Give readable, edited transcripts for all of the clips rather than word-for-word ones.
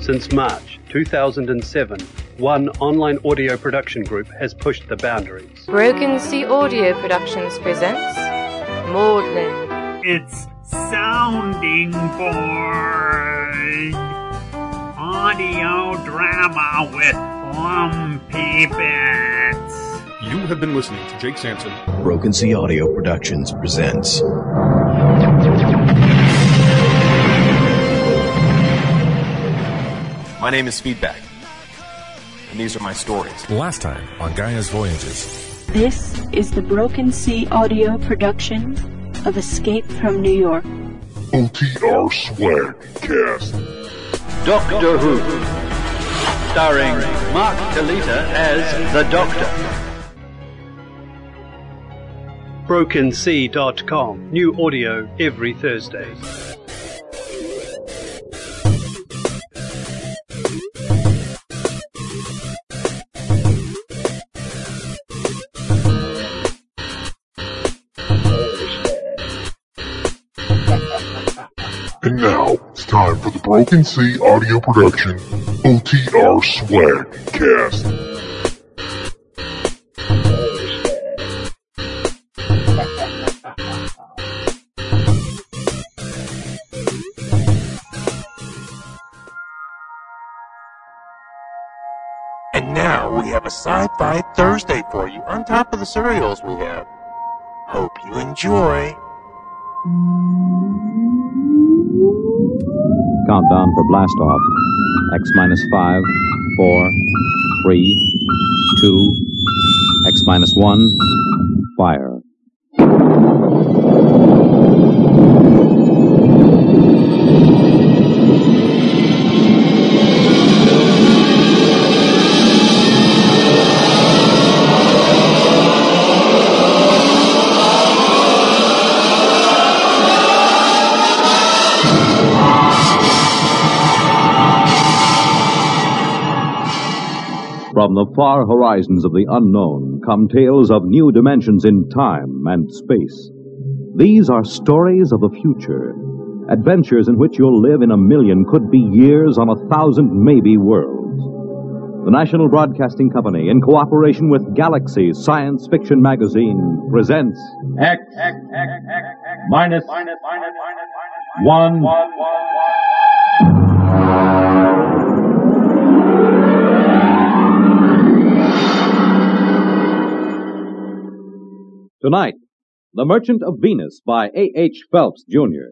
Since March 2007, one online audio production group has pushed the boundaries. Broken Sea Audio Productions presents Maudlin. It's Sounding Board. Audio drama with Lumpy Bits. You have been listening to Jake Sampson. Broken Sea Audio Productions presents My name is Feedback, and these are my stories. Last time on Gaia's Voyages. This is the Broken Sea audio production of Escape from New York. OTR Swag Cast. Doctor Who, starring Mark Talita as the Doctor. BrokenSea.com. New audio every Thursday. And now, it's time for the Broken Sea audio production, OTR Swag Cast. And now we have a Sci-Fi Thursday for you on top of the serials we have. Hope you enjoy. Countdown for blast off. X-5, 4, 3, 2, X-1, fire. From the far horizons of the unknown come tales of new dimensions in time and space. These are stories of the future, adventures in which you'll live in a million, could be years, on 1,000 maybe worlds. The National Broadcasting Company, in cooperation with Galaxy Science Fiction Magazine, presents X minus 1. Tonight, The Merchant of Venus by A.H. Phelps, Jr.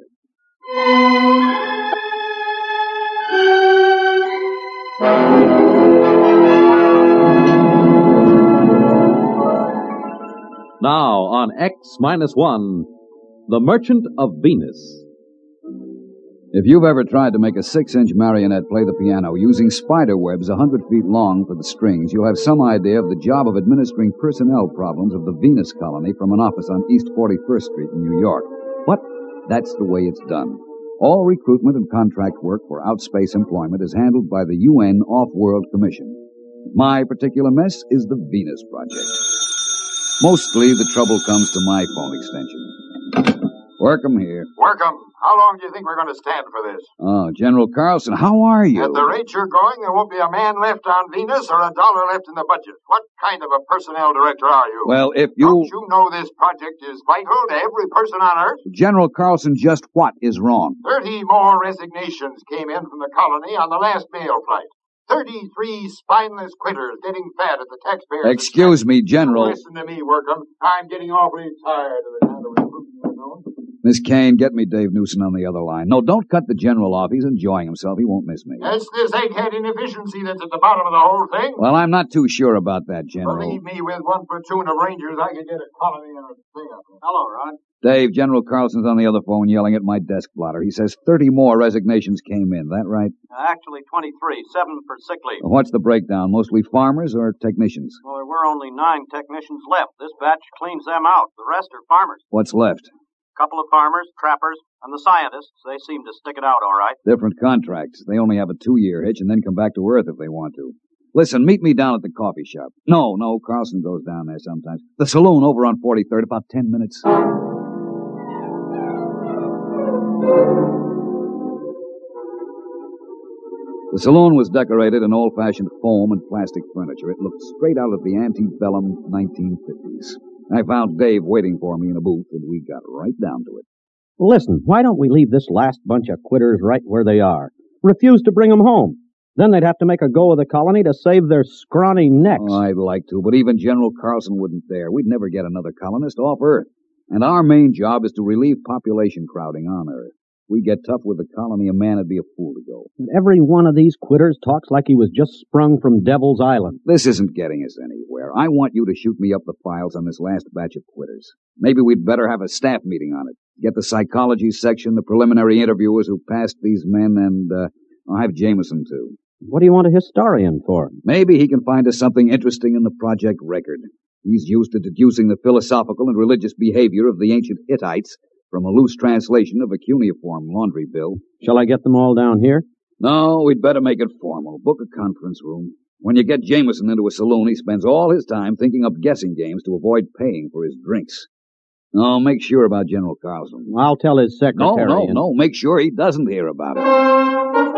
Now on X-1, The Merchant of Venus. If you've ever tried to make a 6-inch marionette play the piano using spider webs 100 feet long for the strings, you'll have some idea of the job of administering personnel problems of the Venus colony from an office on East 41st Street in New York. But that's the way it's done. All recruitment and contract work for outspace employment is handled by the UN Off-World Commission. My particular mess is the Venus Project. Mostly the trouble comes to my phone extension. Work 'em here. Work 'em. How long do you think we're going to stand for this? Oh, General Carlson, how are you? At the rate you're going, there won't be a man left on Venus or a dollar left in the budget. What kind of a personnel director are you? Well, if you... Don't you know this project is vital to every person on Earth? General Carlson, just what is wrong? 30 more resignations came in from the colony on the last mail flight. 33 spineless quitters getting fat at the taxpayers. Excuse me, General. Listen to me, Workham. I'm getting awfully tired of the kind of recruiting you're doing. Miss Kane, get me Dave Newson on the other line. No, don't cut the General off. He's enjoying himself. He won't miss me. It's this egghead inefficiency that's at the bottom of the whole thing. Well, I'm not too sure about that, General. Believe me, with one platoon of Rangers, I could get a colony and a thing up. Hello, Ron. Dave, General Carlson's on the other phone yelling at my desk blotter. He says 30 more resignations came in. That right? Actually, 23. 7 for sick leave. What's the breakdown? Mostly farmers or technicians? Well, there were only 9 technicians left. This batch cleans them out. The rest are farmers. What's left? Couple of farmers, trappers, and the scientists. They seem to stick it out all right. Different contracts. They only have a 2-year hitch and then come back to Earth if they want to. Listen, meet me down at the coffee shop. No, Carlson goes down there sometimes. The saloon over on 43rd, about 10 minutes. The saloon was decorated in old-fashioned foam and plastic furniture. It looked straight out of the antebellum 1950s. I found Dave waiting for me in a booth, and we got right down to it. Listen, why don't we leave this last bunch of quitters right where they are? Refuse to bring them home. Then they'd have to make a go of the colony to save their scrawny necks. Oh, I'd like to, but even General Carlson wouldn't dare. We'd never get another colonist off Earth. And our main job is to relieve population crowding on Earth. If we get tough with the colony, a man would be a fool to go. And every one of these quitters talks like he was just sprung from Devil's Island. This isn't getting us anywhere. I want you to shoot me up the files on this last batch of quitters. Maybe we'd better have a staff meeting on it. Get the psychology section, the preliminary interviewers who passed these men, and I'll have Jameson, too. What do you want a historian for? Maybe he can find us something interesting in the project record. He's used to deducing the philosophical and religious behavior of the ancient Hittites from a loose translation of a cuneiform laundry bill. Shall I get them all down here? No, we'd better make it formal. Book a conference room. When you get Jameson into a saloon, he spends all his time thinking up guessing games to avoid paying for his drinks. No, make sure about General Carlson. I'll tell his secretary. No, make sure he doesn't hear about it.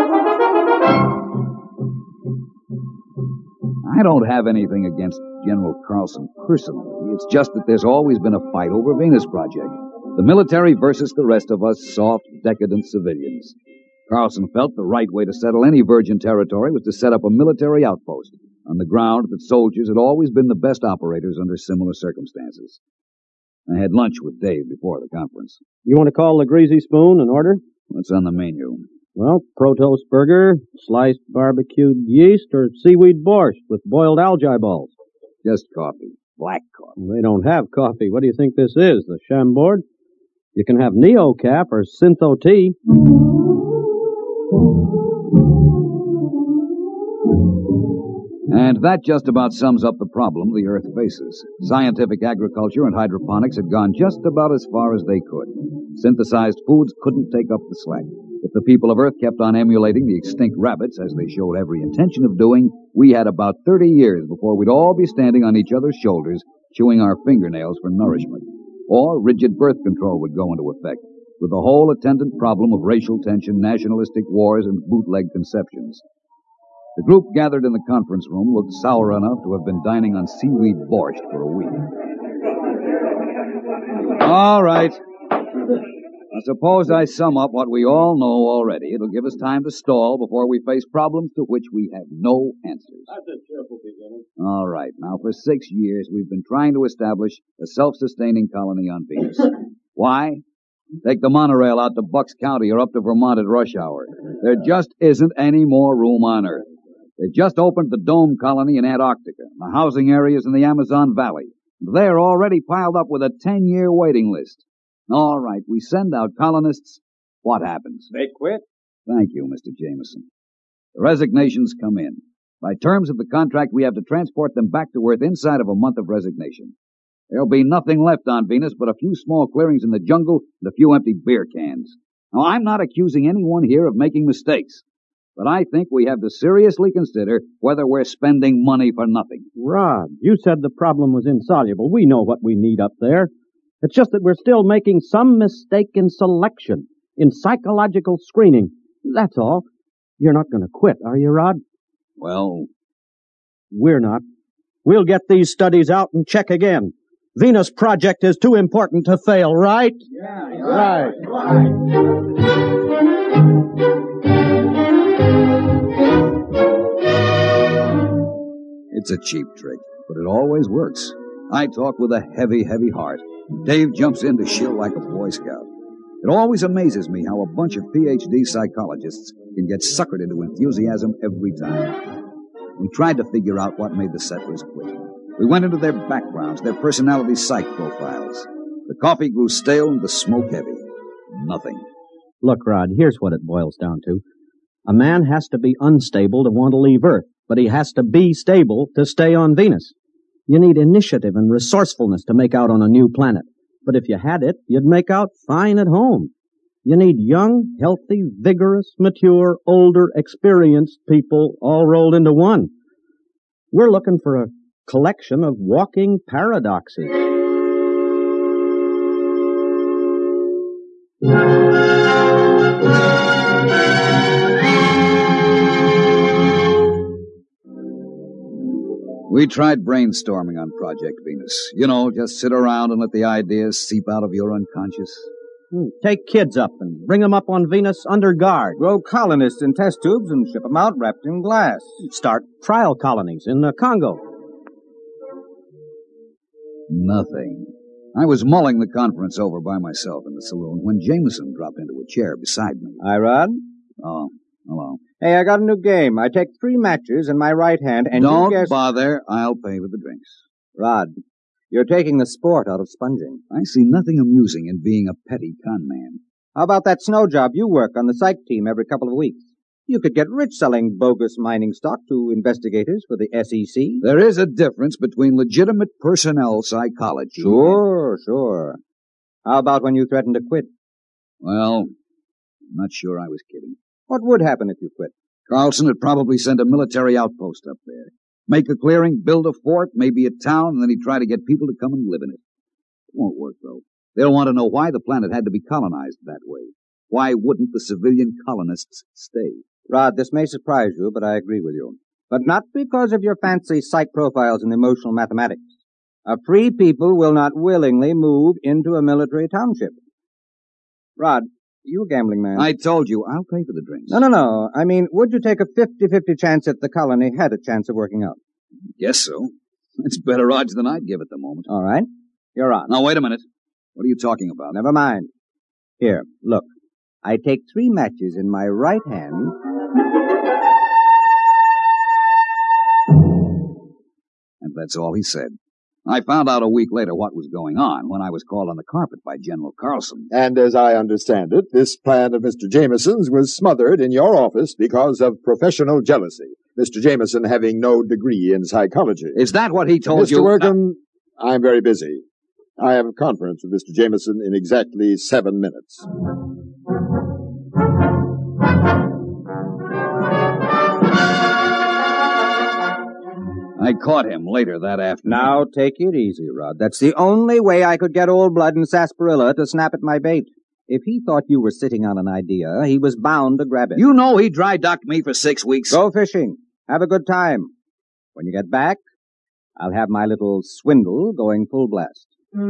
I don't have anything against General Carlson personally. It's just that there's always been a fight over Venus Project. The military versus the rest of us soft, decadent civilians. Carlson felt the right way to settle any virgin territory was to set up a military outpost on the ground that soldiers had always been the best operators under similar circumstances. I had lunch with Dave before the conference. You want to call the Greasy Spoon in order? What's on the menu? Well, Protos burger, sliced barbecued yeast, or seaweed borscht with boiled algae balls. Just coffee. Black coffee. They don't have coffee. What do you think this is, the Chambord? You can have Neocaf or Syntho tea. And that just about sums up the problem the Earth faces. Scientific agriculture and hydroponics had gone just about as far as they could. Synthesized foods couldn't take up the slack. If the people of Earth kept on emulating the extinct rabbits, as they showed every intention of doing, we had about 30 years before we'd all be standing on each other's shoulders, chewing our fingernails for nourishment. Or rigid birth control would go into effect, with the whole attendant problem of racial tension, nationalistic wars, and bootleg conceptions. The group gathered in the conference room looked sour enough to have been dining on seaweed borscht for a week. All right. I suppose I sum up what we all know already. It'll give us time to stall before we face problems to which we have no answers. That's a cheerful beginning. All right. Now, for 6 years, we've been trying to establish a self-sustaining colony on Venus. Why? Take the monorail out to Bucks County or up to Vermont at rush hour. There just isn't any more room on Earth. They've just opened the Dome Colony in Antarctica, the housing areas in the Amazon Valley. They're already piled up with a 10-year waiting list. All right, we send out colonists. What happens? They quit. Thank you, Mr. Jameson. The resignations come in. By terms of the contract, we have to transport them back to Earth inside of a month of resignation. There'll be nothing left on Venus but a few small clearings in the jungle and a few empty beer cans. Now, I'm not accusing anyone here of making mistakes, but I think we have to seriously consider whether we're spending money for nothing. Rod, you said the problem was insoluble. We know what we need up there. It's just that we're still making some mistake in selection, in psychological screening. That's all. You're not going to quit, are you, Rod? Well, we're not. We'll get these studies out and check again. Venus Project is too important to fail, right? Yeah, right. It's a cheap trick, but it always works. I talk with a heavy, heavy heart. Dave jumps in to shill like a Boy Scout. It always amazes me how a bunch of PhD psychologists can get suckered into enthusiasm every time. We tried to figure out what made the settlers quit. We went into their backgrounds, their personality psych profiles. The coffee grew stale and the smoke heavy. Nothing. Look, Rod, here's what it boils down to. A man has to be unstable to want to leave Earth, but he has to be stable to stay on Venus. You need initiative and resourcefulness to make out on a new planet. But if you had it, you'd make out fine at home. You need young, healthy, vigorous, mature, older, experienced people all rolled into one. We're looking for a collection of walking paradoxes. We tried brainstorming on Project Venus. You know, just sit around and let the ideas seep out of your unconscious. Take kids up and bring them up on Venus under guard. Grow colonists in test tubes and ship them out wrapped in glass. Start trial colonies in the Congo. Nothing. I was mulling the conference over by myself in the saloon when Jameson dropped into a chair beside me. Hi, Rod. Oh, hello. Hey, I got a new game. I take 3 matches in my right hand and Don't you guess... bother. I'll pay with the drinks. Rod, you're taking the sport out of sponging. I see nothing amusing in being a petty con man. How about that snow job you work on the psych team every couple of weeks? You could get rich selling bogus mining stock to investigators for the SEC. There is a difference between legitimate personnel psychology. Sure. How about when you threatened to quit? Well, I'm not sure I was kidding. What would happen if you quit? Carlson would probably send a military outpost up there. Make a clearing, build a fort, maybe a town, and then he'd try to get people to come and live in it. It won't work, though. They'll want to know why the planet had to be colonized that way. Why wouldn't the civilian colonists stay? Rod, this may surprise you, but I agree with you. But not because of your fancy psych profiles and emotional mathematics. A free people will not willingly move into a military township. Rod, you a gambling man. I told you, I'll pay for the drinks. No. I mean, would you take a 50-50 chance that the colony had a chance of working out? Guess so. It's better odds than I'd give at the moment. All right. You're on. Now, wait a minute. What are you talking about? Never mind. Here, look. I take 3 matches in my right hand. And that's all he said. I found out a week later what was going on when I was called on the carpet by General Carlson. And as I understand it, this plan of Mr. Jameson's was smothered in your office because of professional jealousy. Mr. Jameson having no degree in psychology. Is that what he told you? Mr. Workham, I'm very busy. I have a conference with Mr. Jameson in exactly 7 minutes. I caught him later that afternoon. Now, take it easy, Rod. That's the only way I could get Old Blood and Sarsaparilla to snap at my bait. If he thought you were sitting on an idea, he was bound to grab it. You know he dry-docked me for 6 weeks. Go fishing. Have a good time. When you get back, I'll have my little swindle going full blast.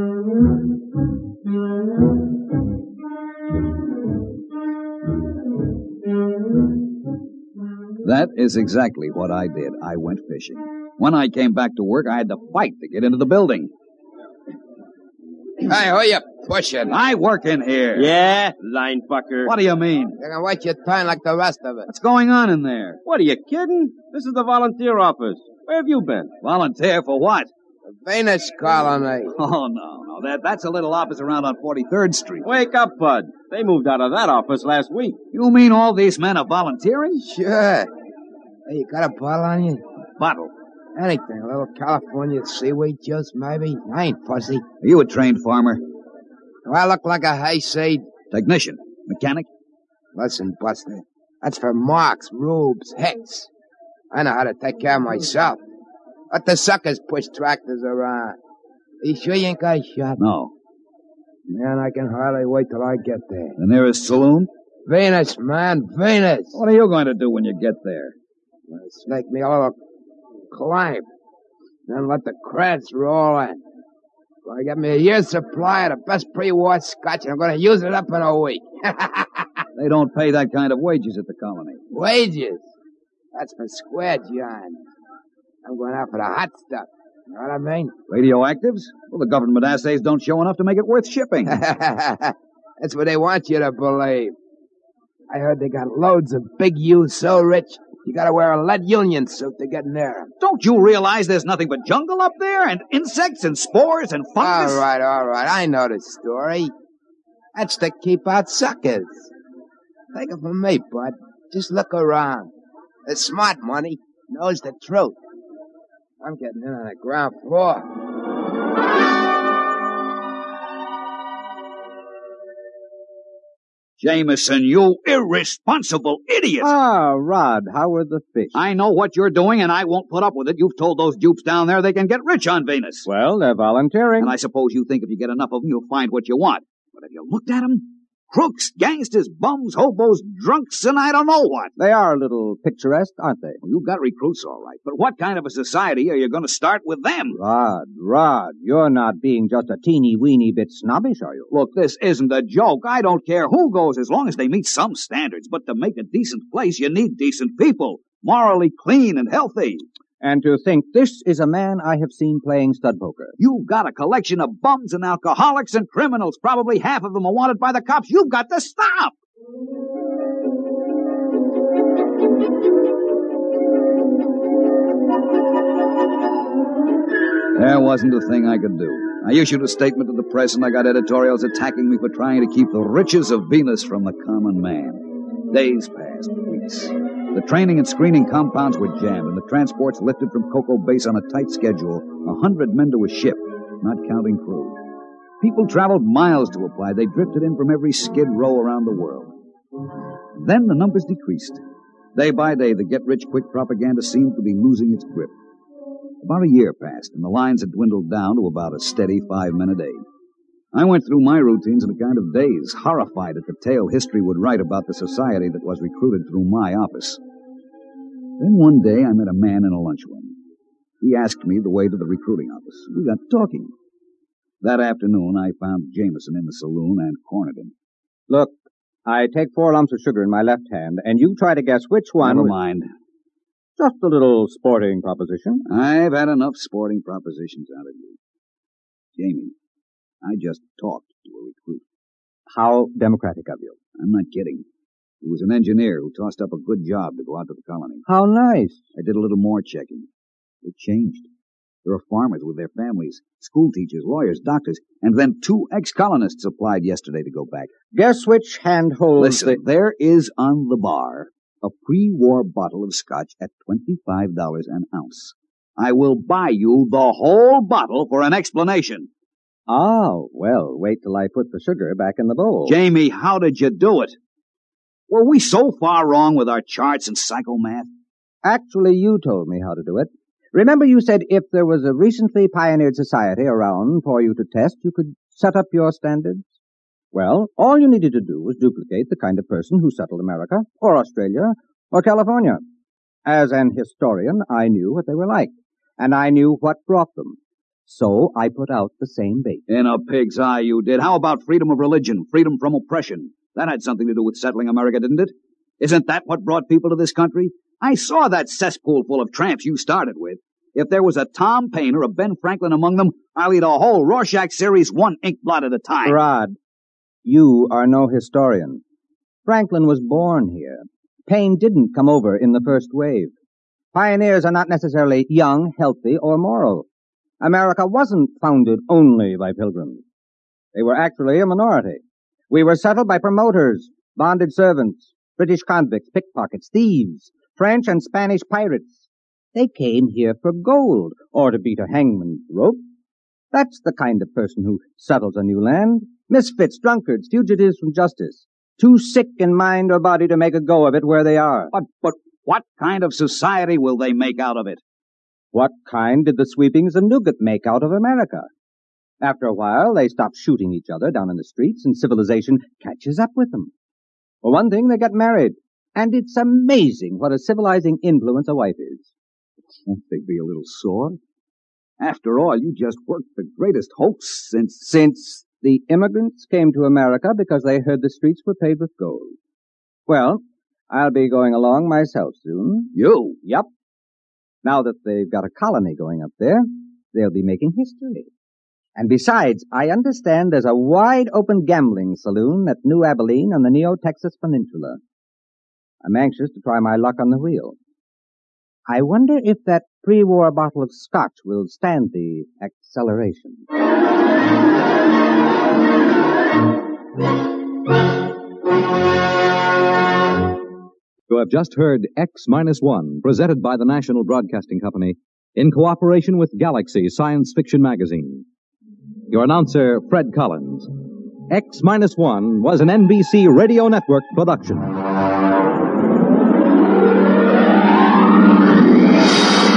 That is exactly what I did. I went fishing. When I came back to work, I had to fight to get into the building. Hey, who you pushing? I work in here. Yeah, line fucker. What do you mean? You're gonna wait your turn like the rest of it. What's going on in there? What, are you kidding? This is the volunteer office. Where have you been? Volunteer for what? The Venus colony. Oh, no. That's a little office around on 43rd Street. Wake up, Bud. They moved out of that office last week. You mean all these men are volunteering? Sure. Hey, you got a bottle on you? Bottle? Anything. A little California seaweed juice, maybe? I ain't fussy. Are you a trained farmer? Do I look like a hayseed? Technician? Mechanic? Listen, Buster. That's for Marks, Rubes, Hicks. I know how to take care of myself. Let the suckers push tractors around. You sure you ain't got a shot? No. Man, I can hardly wait till I get there. The nearest saloon? Venus, man, Venus. What are you going to do when you get there? Snake me a little climb. Then let the creds roll in. So I get me a year's supply of the best pre-war scotch, and I'm going to use it up in a week. They don't pay that kind of wages at the colony. Wages? That's for square, John. I'm going out for the hot stuff. You know what I mean? Radioactives? Well, the government assays don't show enough to make it worth shipping. That's what they want you to believe. I heard they got loads of big U's so rich, you gotta wear a lead union suit to get near them. Don't you realize there's nothing but jungle up there? And insects and spores and fungus? All right. I know the story. That's to keep out suckers. Take it from me, bud. Just look around. The smart money knows the truth. I'm getting in on the ground floor. Jameson, you irresponsible idiot! Ah, Rod, how are the fish? I know what you're doing, and I won't put up with it. You've told those dupes down there they can get rich on Venus. Well, they're volunteering. And I suppose you think if you get enough of them, you'll find what you want. But have you looked at them? crooks, gangsters, bums, hobos, drunks, and I don't know what. They are a little picturesque, aren't they? Well, you've got recruits, all right. But what kind of a society are you going to start with them? Rod, you're not being just a teeny-weeny bit snobbish, are you? Look, this isn't a joke. I don't care who goes as long as they meet some standards. But to make a decent place, you need decent people. Morally clean and healthy. And to think this is a man I have seen playing stud poker. You've got a collection of bums and alcoholics and criminals. Probably half of them are wanted by the cops. You've got to stop! There wasn't a thing I could do. I issued a statement to the press and I got editorials attacking me for trying to keep the riches of Venus from the common man. Days passed, weeks. The training and screening compounds were jammed, and the transports lifted from Cocoa Base on a tight schedule, 100 men to a ship, not counting crew. People traveled miles to apply. They drifted in from every skid row around the world. Then the numbers decreased. Day by day, the get-rich-quick propaganda seemed to be losing its grip. About a year passed, and the lines had dwindled down to about a steady 5 men a day. I went through my routines in a kind of daze, horrified at the tale history would write about the society that was recruited through my office. Then one day I met a man in a lunchroom. He asked me the way to the recruiting office. We got talking. That afternoon I found Jameson in the saloon and cornered him. Look, I take 4 lumps of sugar in my left hand, and you try to guess which one... Never mind. Just a little sporting proposition. I've had enough sporting propositions out of you. Jamie, I just talked to a recruit. How democratic of you. I'm not kidding. He was an engineer who tossed up a good job to go out to the colony. How nice. I did a little more checking. It changed. There are farmers with their families, school teachers, lawyers, doctors, and then 2 ex-colonists applied yesterday to go back. Guess which hand holds Listen, there is on the bar a pre-war bottle of scotch at $25 an ounce. I will buy you the whole bottle for an explanation. Oh, well, wait till I put the sugar back in the bowl. Jamie, how did you do it? Were we so far wrong with our charts and psychomath? Actually, you told me how to do it. Remember you said if there was a recently pioneered society around for you to test, you could set up your standards? Well, all you needed to do was duplicate the kind of person who settled America, or Australia, or California. As an historian, I knew what they were like, and I knew what brought them. So I put out the same bait. In a pig's eye you did. How about freedom of religion, freedom from oppression? That had something to do with settling America, didn't it? Isn't that what brought people to this country? I saw that cesspool full of tramps you started with. If there was a Tom Paine or a Ben Franklin among them, I'll eat a whole Rorschach series 1 ink blot at a time. Rod, you are no historian. Franklin was born here. Paine didn't come over in the first wave. Pioneers are not necessarily young, healthy, or moral. America wasn't founded only by pilgrims. They were actually a minority. We were settled by promoters, bonded servants, British convicts, pickpockets, thieves, French and Spanish pirates. They came here for gold, or to beat a hangman's rope. That's the kind of person who settles a new land. Misfits, drunkards, fugitives from justice. Too sick in mind or body to make a go of it where they are. But what kind of society will they make out of it? What kind did the sweepings of Newgate make out of America? After a while, they stop shooting each other down in the streets, and civilization catches up with them. For one thing, they get married. And it's amazing what a civilizing influence a wife is. Won't they be a little sore? After all, you just worked the greatest hoax since the immigrants came to America because they heard the streets were paved with gold. Well, I'll be going along myself soon. You? Yup. Now that they've got a colony going up there, they'll be making history. And besides, I understand there's a wide-open gambling saloon at New Abilene on the Neo-Texas Peninsula. I'm anxious to try my luck on the wheel. I wonder if that pre-war bottle of scotch will stand the acceleration. You have just heard X-1, presented by the National Broadcasting Company in cooperation with Galaxy Science Fiction Magazine. Your announcer, Fred Collins. X-1 was an NBC Radio Network production.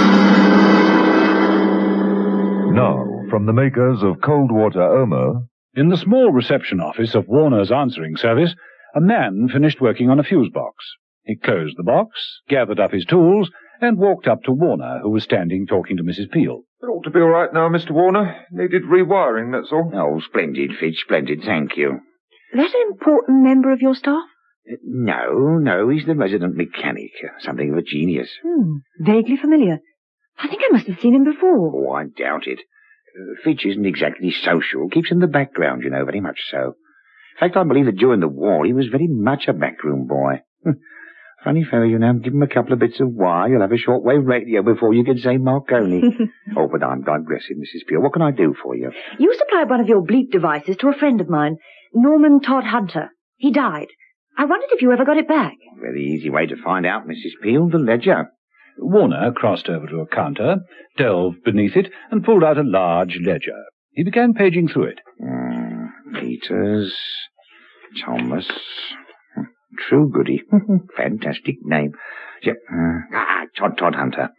Now, from the makers of Cold Water Oma, In the small reception office of Warner's answering service, a man finished working on a fuse box. He closed the box, gathered up his tools, and walked up to Warner, who was standing talking to Mrs. Peel. It ought to be all right now, Mr. Warner. Needed rewiring, that's all. Oh, splendid, Fitch, splendid, thank you. That an important member of your staff? No, he's the resident mechanic. Something of a genius. Vaguely familiar. I think I must have seen him before. Oh, I doubt it. Fitch isn't exactly social. Keeps in the background, you know, very much so. In fact, I believe that during the war he was very much a backroom boy. Funny fellow, you know. Give him a couple of bits of wire, you'll have a shortwave radio before you can say Marconi. Oh, but I'm digressing, Mrs. Peel. What can I do for you? You supplied one of your bleep devices to a friend of mine, Norman Todd Hunter. He died. I wondered if you ever got it back. Very easy way to find out, Mrs. Peel. The ledger. Warner crossed over to a counter, delved beneath it, and pulled out a large ledger. He began paging through it. Peters, Thomas, True Goody. Fantastic name. Todd Hunter.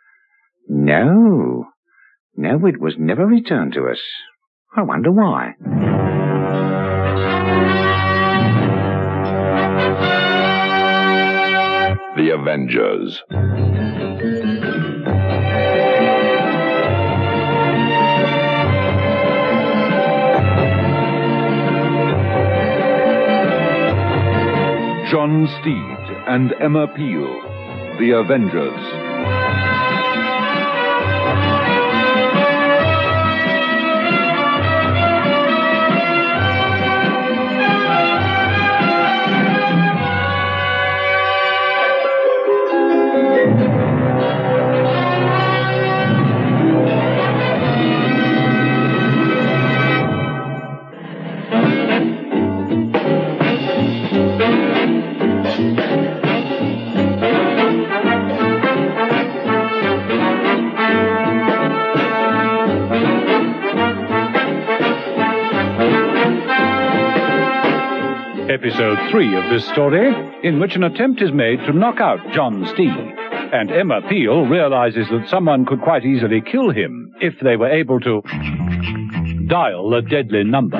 No, it was never returned to us. I wonder why. The Avengers. John Steed and Emma Peel, The Avengers. Episode 3 of this story, in which an attempt is made to knock out John Steed, and Emma Peel realizes that someone could quite easily kill him if they were able to dial a deadly number.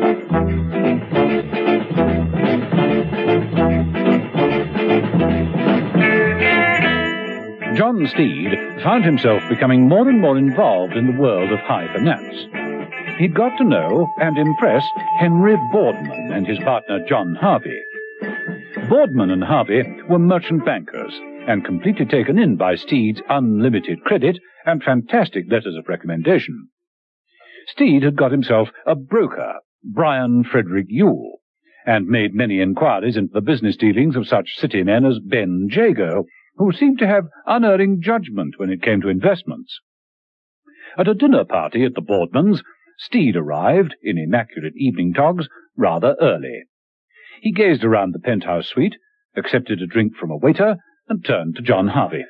John Steed found himself becoming more and more involved in the world of high finance. He'd got to know and impress Henry Boardman and his partner John Harvey. Boardman and Harvey were merchant bankers and completely taken in by Steed's unlimited credit and fantastic letters of recommendation. Steed had got himself a broker, Brian Frederick Yule, and made many inquiries into the business dealings of such city men as Ben Jago, who seemed to have unerring judgment when it came to investments. At a dinner party at the Boardmans, Steed arrived, in immaculate evening togs, rather early. He gazed around the penthouse suite, accepted a drink from a waiter, and turned to John Harvey.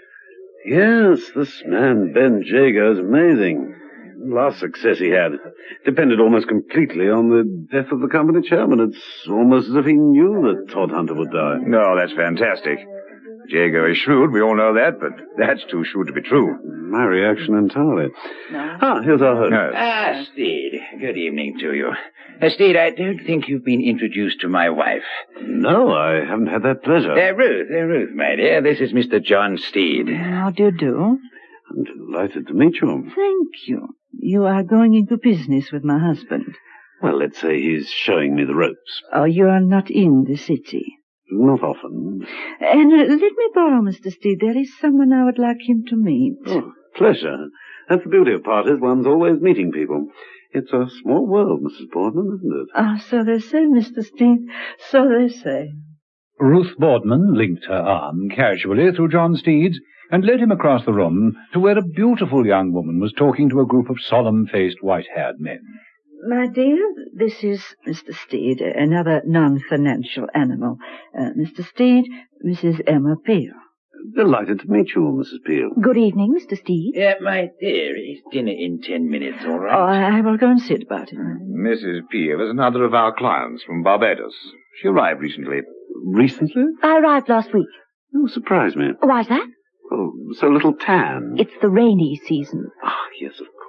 Yes, this man, Ben Jago, is amazing. The last success he had depended almost completely on the death of the company chairman. It's almost as if he knew that Todd Hunter would die. No, that's fantastic. Jago is shrewd, we all know that, but that's too shrewd to be true. My reaction entirely. Here's our host. Steed, good evening to you. Steed, I don't think you've been introduced to my wife. No, I haven't had that pleasure. Ruth, my dear, this is Mr. John Steed. How do you do? I'm delighted to meet you. Thank you. You are going into business with my husband. Well, let's say he's showing me the ropes. Oh, you are not in the city. Not often. And let me borrow Mr. Steed. There is someone I would like him to meet. Oh, pleasure. That's the beauty of parties. One's always meeting people. It's a small world, Mrs. Boardman, isn't it? Ah, so they say, Mr. Steed. So they say. Ruth Boardman linked her arm casually through John Steed's and led him across the room to where a beautiful young woman was talking to a group of solemn-faced, white-haired men. My dear, this is Mr. Steed, another non-financial animal. Mr. Steed, Mrs. Emma Peel. Delighted to meet you, Mrs. Peel. Good evening, Mr. Steed. My dear, it's dinner in 10 minutes, all right? Oh, I will go and see about it. Mrs. Peel is another of our clients from Barbados. She arrived recently. Recently? I arrived last week. You surprise me. Why's that? Oh, so little tan. It's the rainy season. Ah, yes, of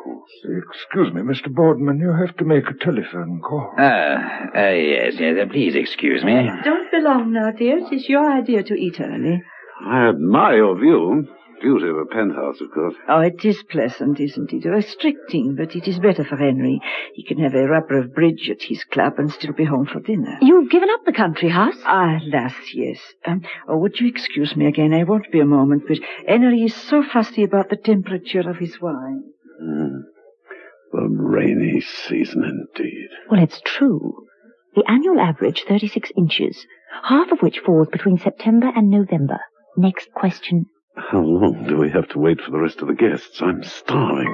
Excuse me, Mr. Boardman, you have to make a telephone call. Yes, please excuse me. Don't be long now, dear. It is your idea to eat early. I admire your view. Beauty of a penthouse, of course. Oh, it is pleasant, isn't it? Restricting, but it is better for Henry. He can have a rubber of bridge at his club and still be home for dinner. You've given up the country house? Alas, yes. Would you excuse me again? I won't be a moment, but Henry is so fussy about the temperature of his wine. The rainy season, indeed. Well, it's true. The annual average, 36 inches, half of which falls between September and November. Next question. How long do we have to wait for the rest of the guests? I'm starving.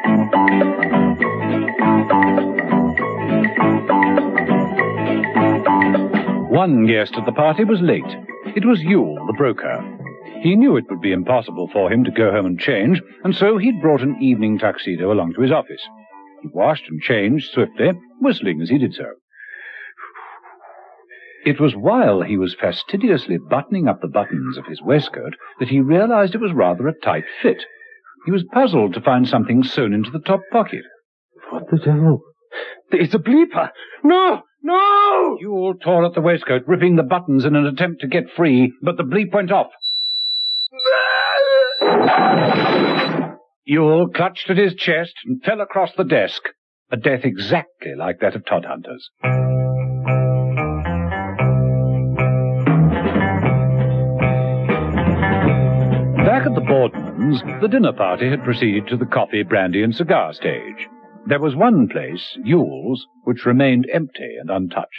One guest at the party was late. It was Yule, the broker. He knew it would be impossible for him to go home and change, and so he'd brought an evening tuxedo along to his office. He washed and changed swiftly, whistling as he did so. It was while he was fastidiously buttoning up the buttons of his waistcoat that he realized it was rather a tight fit. He was puzzled to find something sewn into the top pocket. What the devil? It's a bleeper! No! No! Yule tore at the waistcoat, ripping the buttons in an attempt to get free, but the bleep went off. Yule clutched at his chest and fell across the desk, a death exactly like that of Todhunter's. Back at the Boardmans, the dinner party had proceeded to the coffee, brandy, and cigar stage. There was one place, Yule's, which remained empty and untouched.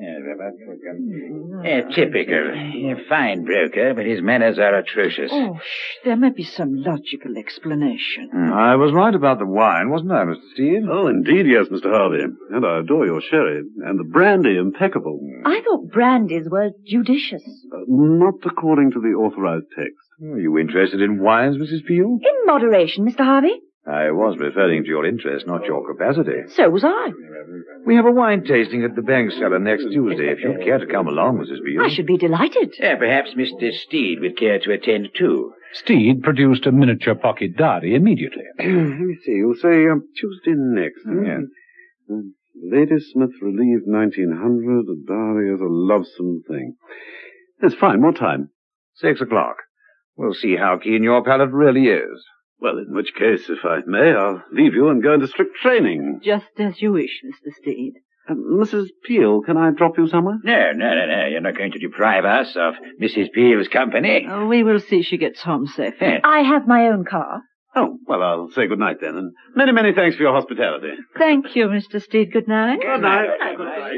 Typical. A fine broker, but his manners are atrocious. Oh, there may be some logical explanation. I was right about the wine, wasn't I, Mr. Steed? Oh, indeed, yes, Mr. Harvey. And I adore your sherry. And the brandy, impeccable. I thought brandies were judicious. Not according to the authorized text. Are you interested in wines, Mrs. Peel? In moderation, Mr. Harvey. I was referring to your interest, not your capacity. So was I. We have a wine tasting at the Bank Cellar next Tuesday, if you'd care to come along, Mrs. Peel. I should be delighted. Perhaps Mr. Steed would care to attend, too. Steed produced a miniature pocket diary immediately. Let me see, you'll say Tuesday next. Yeah. Ladysmith relieved 1900, a diary is a lovesome thing. That's fine, what time? 6 o'clock. We'll see how keen your palate really is. Well, in which case, if I may, I'll leave you and go into strict training. Just as you wish, Mr. Steed. Mrs. Peel, can I drop you somewhere? No. You're not going to deprive us of Mrs. Peel's company. We will see she gets home safely. I have my own car. Oh, well, I'll say good night then, and many, many thanks for your hospitality. Thank you, Mr. Steed. Good night. Good night. Good night.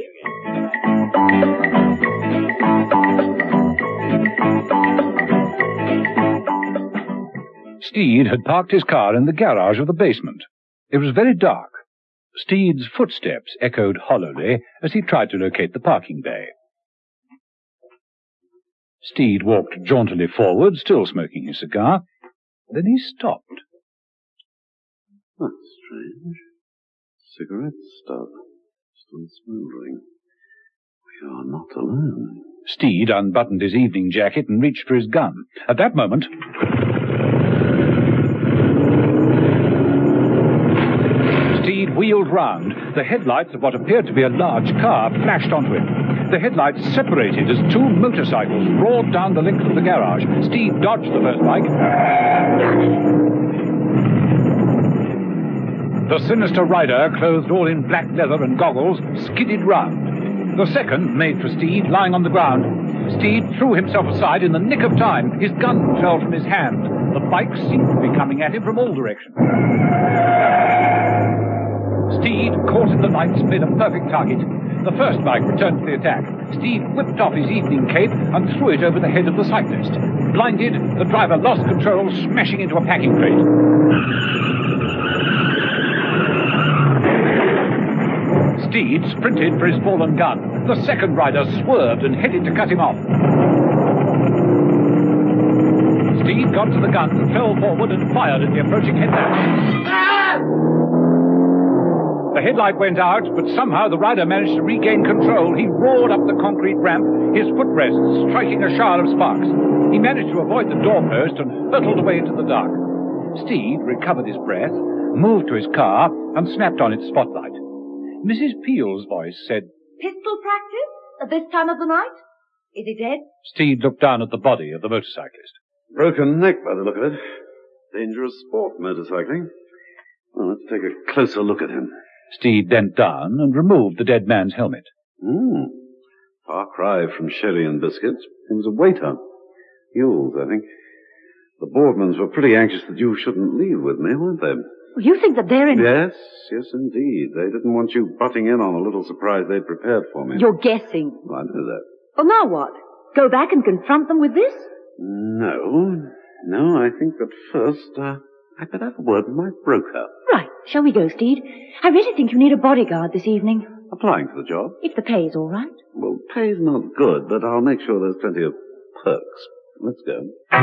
Steed had parked his car in the garage of the basement. It was very dark. Steed's footsteps echoed hollowly as he tried to locate the parking bay. Steed walked jauntily forward, still smoking his cigar. Then he stopped. That's strange. Cigarette stub. Still smouldering. We are not alone. Steed unbuttoned his evening jacket and reached for his gun. At that moment, Steed wheeled round. The headlights of what appeared to be a large car flashed onto him. The headlights separated as two motorcycles roared down the length of the garage. Steed dodged the first bike. The sinister rider, clothed all in black leather and goggles, skidded round. The second made for Steed, lying on the ground. Steed threw himself aside in the nick of time. His gun fell from his hand. The bikes seemed to be coming at him from all directions. Steed caught in the lights, made a perfect target. The first bike returned to the attack. Steed whipped off his evening cape and threw it over the head of the cyclist. Blinded, the driver lost control, smashing into a packing crate. Steed sprinted for his fallen gun. The second rider swerved and headed to cut him off. Steed got to the gun, fell forward and fired at the approaching headlight. The headlight went out, but somehow the rider managed to regain control. He roared up the concrete ramp, his footrests striking a shower of sparks. He managed to avoid the doorpost and hurtled away into the dark. Steed recovered his breath, moved to his car, and snapped on its spotlight. Mrs. Peel's voice said, Pistol practice? At this time of the night? Is he dead? Steed looked down at the body of the motorcyclist. Broken neck by the look of it. Dangerous sport, motorcycling. Well, let's take a closer look at him. Steed bent down and removed the dead man's helmet. Far cry from sherry and biscuits. He was a waiter. Yules, I think. The Boardmans were pretty anxious that you shouldn't leave with me, weren't they? Well, you think that they're in... Yes, indeed. They didn't want you butting in on a little surprise they'd prepared for me. You're guessing. Well, I know that. Well, now what? Go back and confront them with this? No, I think that first, I'd better have a word with my broker. Right. Shall we go, Steed? I really think you need a bodyguard this evening. Applying for the job? If the pay's all right. Well, pay's not good, but I'll make sure there's plenty of perks. Let's go.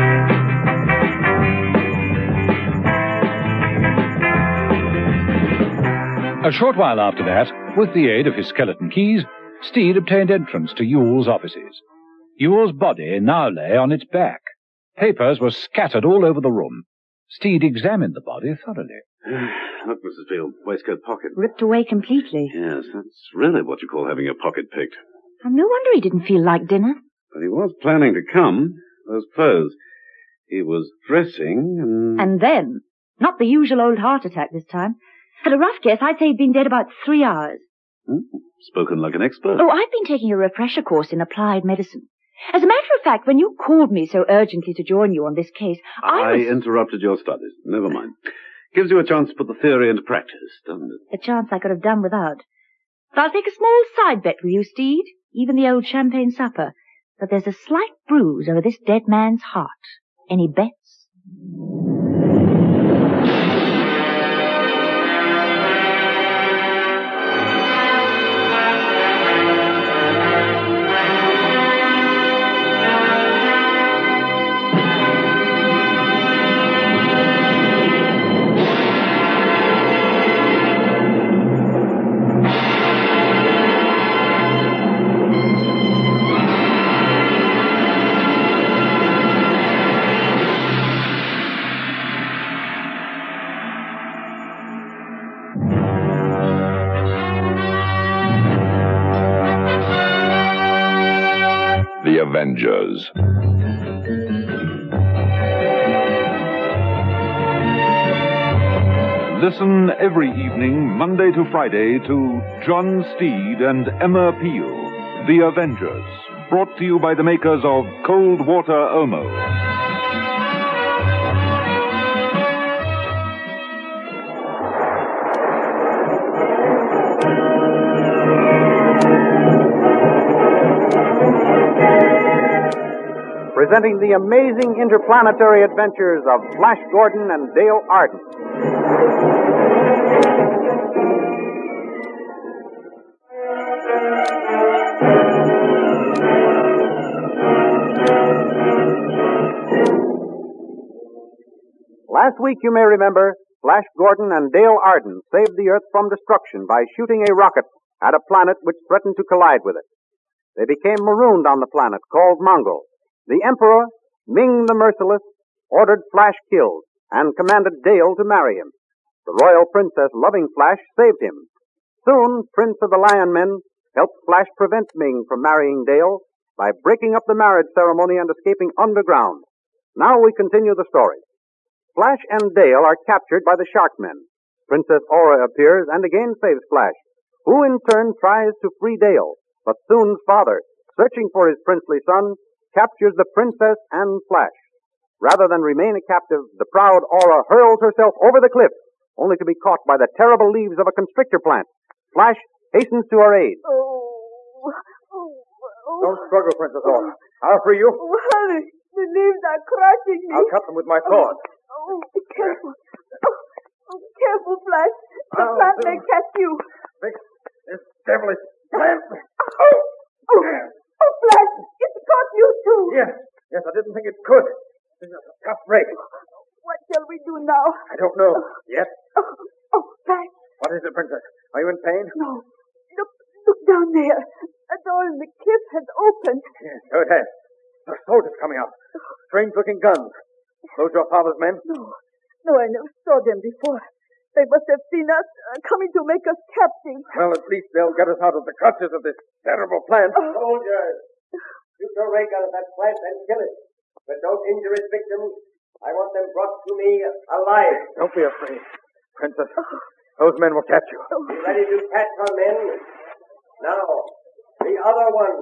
A short while after that, with the aid of his skeleton keys, Steed obtained entrance to Yule's offices. Yule's body now lay on its back. Papers were scattered all over the room. Steed examined the body thoroughly. Look, Mrs. Field, waistcoat pocket. Ripped away completely. Yes, that's really what you call having your pocket picked. No wonder he didn't feel like dinner. But he was planning to come. Those clothes. He was dressing And then, not the usual old heart attack this time. At a rough guess, I'd say he'd been dead about 3 hours. Spoken like an expert. Oh, I've been taking a refresher course in applied medicine. As a matter of fact, when you called me so urgently to join you on this case, I interrupted your studies. Never mind. Gives you a chance to put the theory into practice, doesn't it? A chance I could have done without. But I'll take a small side bet with you, Steed. Even the old champagne supper. But there's a slight bruise over this dead man's heart. Any bets? The Avengers. Listen every evening, Monday to Friday, to John Steed and Emma Peel, The Avengers, brought to you by the makers of Cold Water Omo. Presenting the amazing interplanetary adventures of Flash Gordon and Dale Arden. Last week, you may remember, Flash Gordon and Dale Arden saved the Earth from destruction by shooting a rocket at a planet which threatened to collide with it. They became marooned on the planet called Mongol. The Emperor, Ming the Merciless, ordered Flash killed and commanded Dale to marry him. The royal princess, loving Flash, saved him. Soon, Prince of the Lion Men helped Flash prevent Ming from marrying Dale by breaking up the marriage ceremony and escaping underground. Now we continue the story. Flash and Dale are captured by the Sharkmen. Princess Aura appears and again saves Flash, who in turn tries to free Dale. But soon's father, searching for his princely son, captures the princess and Flash. Rather than remain a captive, the proud Aura hurls herself over the cliff, only to be caught by the terrible leaves of a constrictor plant. Flash hastens to her aid. Don't struggle, Princess Aura. I'll free you. Hurry. The leaves are crushing me. I'll cut them with my sword. Be careful. Careful, Flash. The plant may catch you. This devilish plant. Flash, it's caught you too. Yes, I didn't think it could. This is a tough break. What shall we do now? I don't know yet. Flash. What is it, Princess? Are you in pain? No. Look down there. A door in the cliff has opened. Yes, so it has. There are soldiers coming out. Strange-looking guns. Those your father's men? No. No, I never saw them before. They must have seen us coming to make us captives. Well, at least they'll get us out of the clutches of this terrible plant. Soldiers, shoot your ray gun at that plant and kill it. But don't injure its victims. I want them brought to me alive. Don't be afraid, Princess. Those men will catch you. Be ready to catch our men. Now, the other one.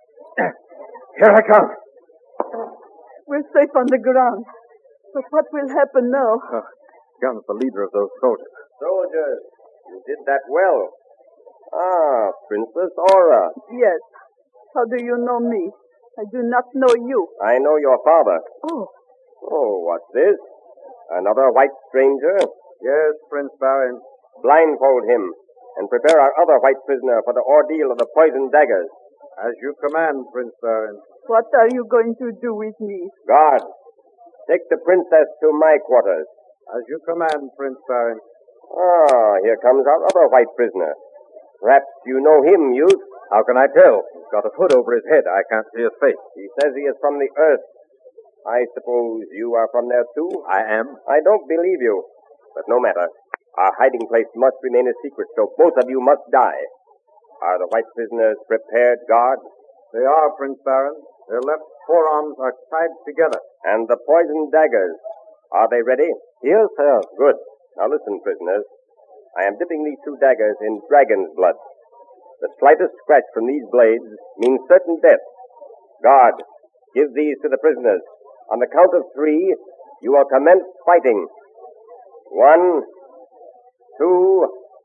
Here I come. We're safe on the ground. But what will happen now? Gun's the leader of those soldiers. Soldiers, you did that well. Ah, Princess Aura. Yes. How do you know me? I do not know you. I know your father. Oh. Oh, what's this? Another white stranger? Yes, Prince Baron. Blindfold him and prepare our other white prisoner for the ordeal of the poisoned daggers. As you command, Prince Baron. What are you going to do with me? Guard, take the princess to my quarters. As you command, Prince Baron. Ah, here comes our other white prisoner. Perhaps you know him, youth. How can I tell? He's got a hood over his head. I can't see his face. He says he is from the earth. I suppose you are from there, too? I am. I don't believe you. But no matter. Our hiding place must remain a secret, so both of you must die. Are the white prisoners prepared, guard? They are, Prince Baron. Their left forearms are tied together. And the poisoned daggers, are they ready? Yes, sir. Good. Now listen, prisoners. I am dipping these two daggers in dragon's blood. The slightest scratch from these blades means certain death. Guard, give these to the prisoners. On the count of 3, you will commence fighting. 1, 2,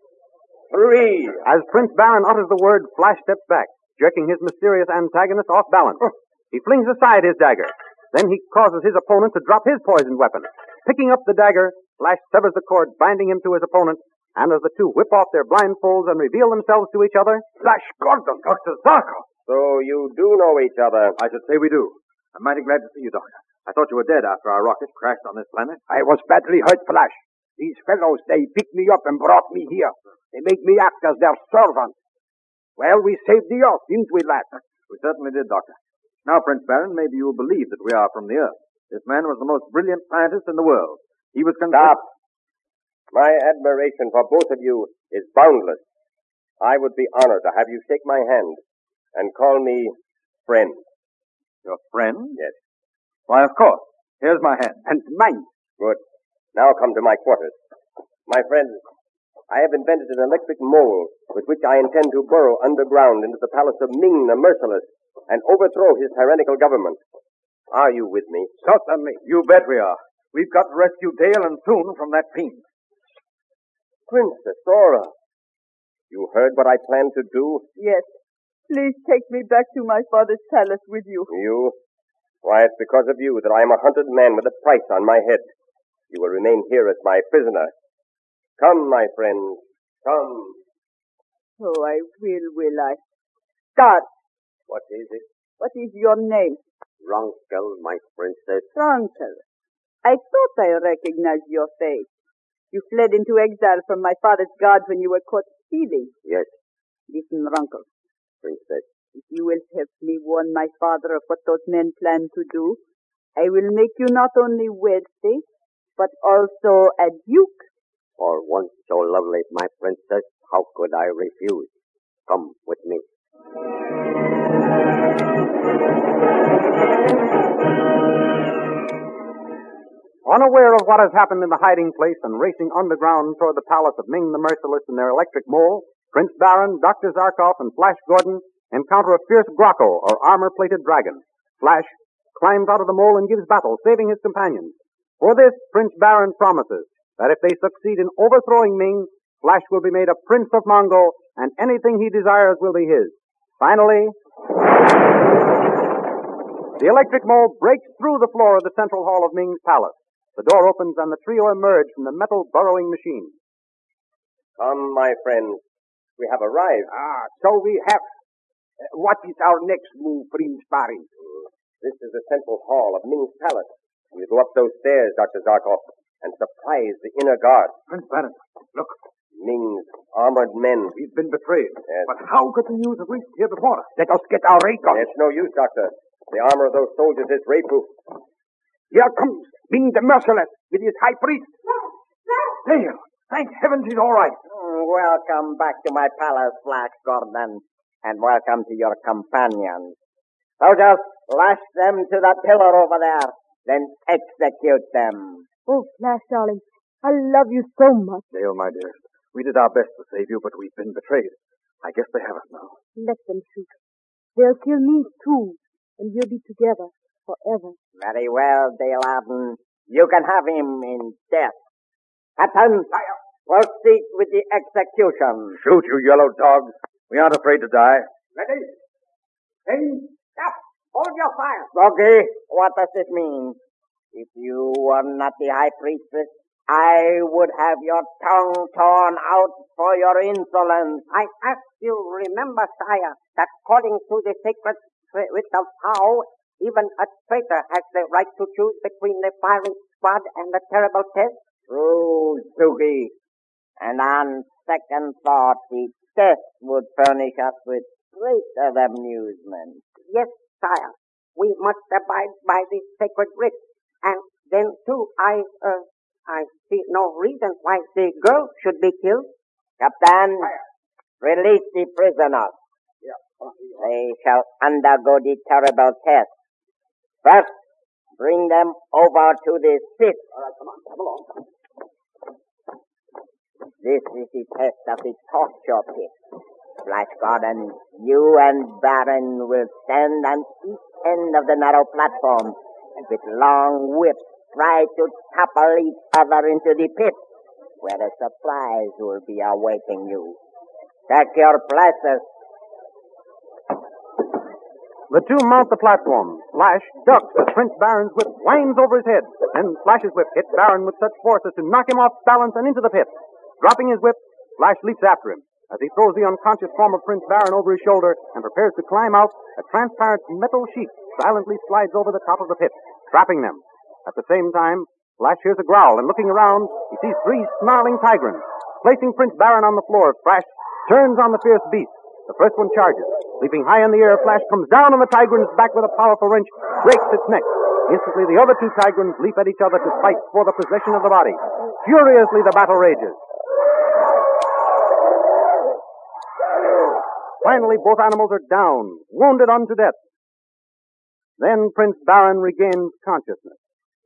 3. As Prince Baron utters the word, Flash steps back, jerking his mysterious antagonist off balance. He flings aside his dagger. Then he causes his opponent to drop his poisoned weapon. Picking up the dagger, Flash severs the cord binding him to his opponent, and as the two whip off their blindfolds and reveal themselves to each other, Flash Gordon, Dr. Zarkov. So you do know each other? I should say we do. I'm mighty glad to see you, Doctor. I thought you were dead after our rocket crashed on this planet. I was badly hurt, Flash. These fellows, they picked me up and brought me here. They made me act as their servant. Well, we saved the Earth, didn't we, lad? We certainly did, Doctor. Now, Prince Baron, maybe you will believe that we are from the Earth. This man was the most brilliant scientist in the world. He was Stop. My admiration for both of you is boundless. I would be honored to have you shake my hand and call me friend. Your friend? Yes. Why, of course. Here's my hand. And mine. Good. Now come to my quarters. My friends, I have invented an electric mole with which I intend to burrow underground into the palace of Ming the Merciless and overthrow his tyrannical government. Are you with me? Certainly. You bet we are. We've got to rescue Dale and Thune from that fiend. Princess Aura, you heard what I plan to do? Yes. Please take me back to my father's palace with you. You? Why, it's because of you that I am a hunted man with a price on my head. You will remain here as my prisoner. Come, my friends, come. Oh, I will I? Start. What is it? What is your name? Ronkel, my princess. Ronkel. I thought I recognized your face. You fled into exile from my father's guard when you were caught stealing. Yes. Listen, Ronkel. Princess. If you will help me warn my father of what those men plan to do, I will make you not only wealthy, but also a duke. For once so lovely, my princess, how could I refuse? Come with me. Unaware of what has happened in the hiding place and racing underground toward the palace of Ming the Merciless in their electric mole, Prince Baron, Dr. Zarkov, and Flash Gordon encounter a fierce Grocko, or armor-plated dragon. Flash climbs out of the mole and gives battle, saving his companions. For this, Prince Baron promises that if they succeed in overthrowing Ming, Flash will be made a Prince of Mongol, and anything he desires will be his. Finally, the electric mole breaks through the floor of the central hall of Ming's palace. The door opens and the trio emerge from the metal burrowing machine. Come, my friends. We have arrived. So we have. What is our next move, Prince Baron? This is the central hall of Ming's palace. We'll go up those stairs, Dr. Zarkov, and surprise the inner guard. Prince Baron, look. Ming's armored men. We've been betrayed. Yes. But how could the news have reached here before us? Let us get our ray guns. It's no use, Doctor. The armor of those soldiers is ray-proof. Here comes being the merciless with his high priest. Dale, thank heavens he's all right. Welcome back to my palace, Flash Gordon, and welcome to your companions. Soldiers, lash them to the pillar over there, then execute them. Oh, Flash, darling, I love you so much. Dale, my dearest, we did our best to save you, but we've been betrayed. I guess they have us now. Let them shoot. They'll kill me, too, and we'll be together forever. Very well, Dale Arden. You can have him in death. Captain, proceed with the execution. Shoot, you yellow dogs. We aren't afraid to die. Ready? Aim. Stop. Hold your fire. Doggy, what does it mean? If you were not the high priestess, I would have your tongue torn out for your insolence. I ask you, remember, sire, that according to the sacred writ of Tao, even a traitor has the right to choose between the firing squad and the terrible test. True, Zugi. And on second thought, the test would furnish us with greater amusement. Yes, sire, we must abide by the sacred writ. And then, too, I see no reason why the girl should be killed. Captain, release the prisoners. They shall undergo the terrible test. First, bring them over to the pit. Come on, come along. This is the test of the torture pit. Flash Gordon, you and Baron will stand on each end of the narrow platform and with long whips try to topple each other into the pit, where the supplies will be awaiting you. Take your places. The two mount the platform. Flash ducks as Prince Baron's whip winds over his head. Then Flash's whip hits Baron with such force as to knock him off balance and into the pit. Dropping his whip, Flash leaps after him. As he throws the unconscious form of Prince Baron over his shoulder and prepares to climb out, a transparent metal sheet silently slides over the top of the pit, trapping them. At the same time, Flash hears a growl, and looking around, he sees three snarling tigrants. Placing Prince Baron on the floor, Flash turns on the fierce beast. The first one charges. Leaping high in the air, Flash comes down on the tigrant's back with a powerful wrench, breaks its neck. Instantly, the other two tigrants leap at each other to fight for the possession of the body. Furiously, the battle rages. Finally, both animals are down, wounded unto death. Then Prince Baron regains consciousness.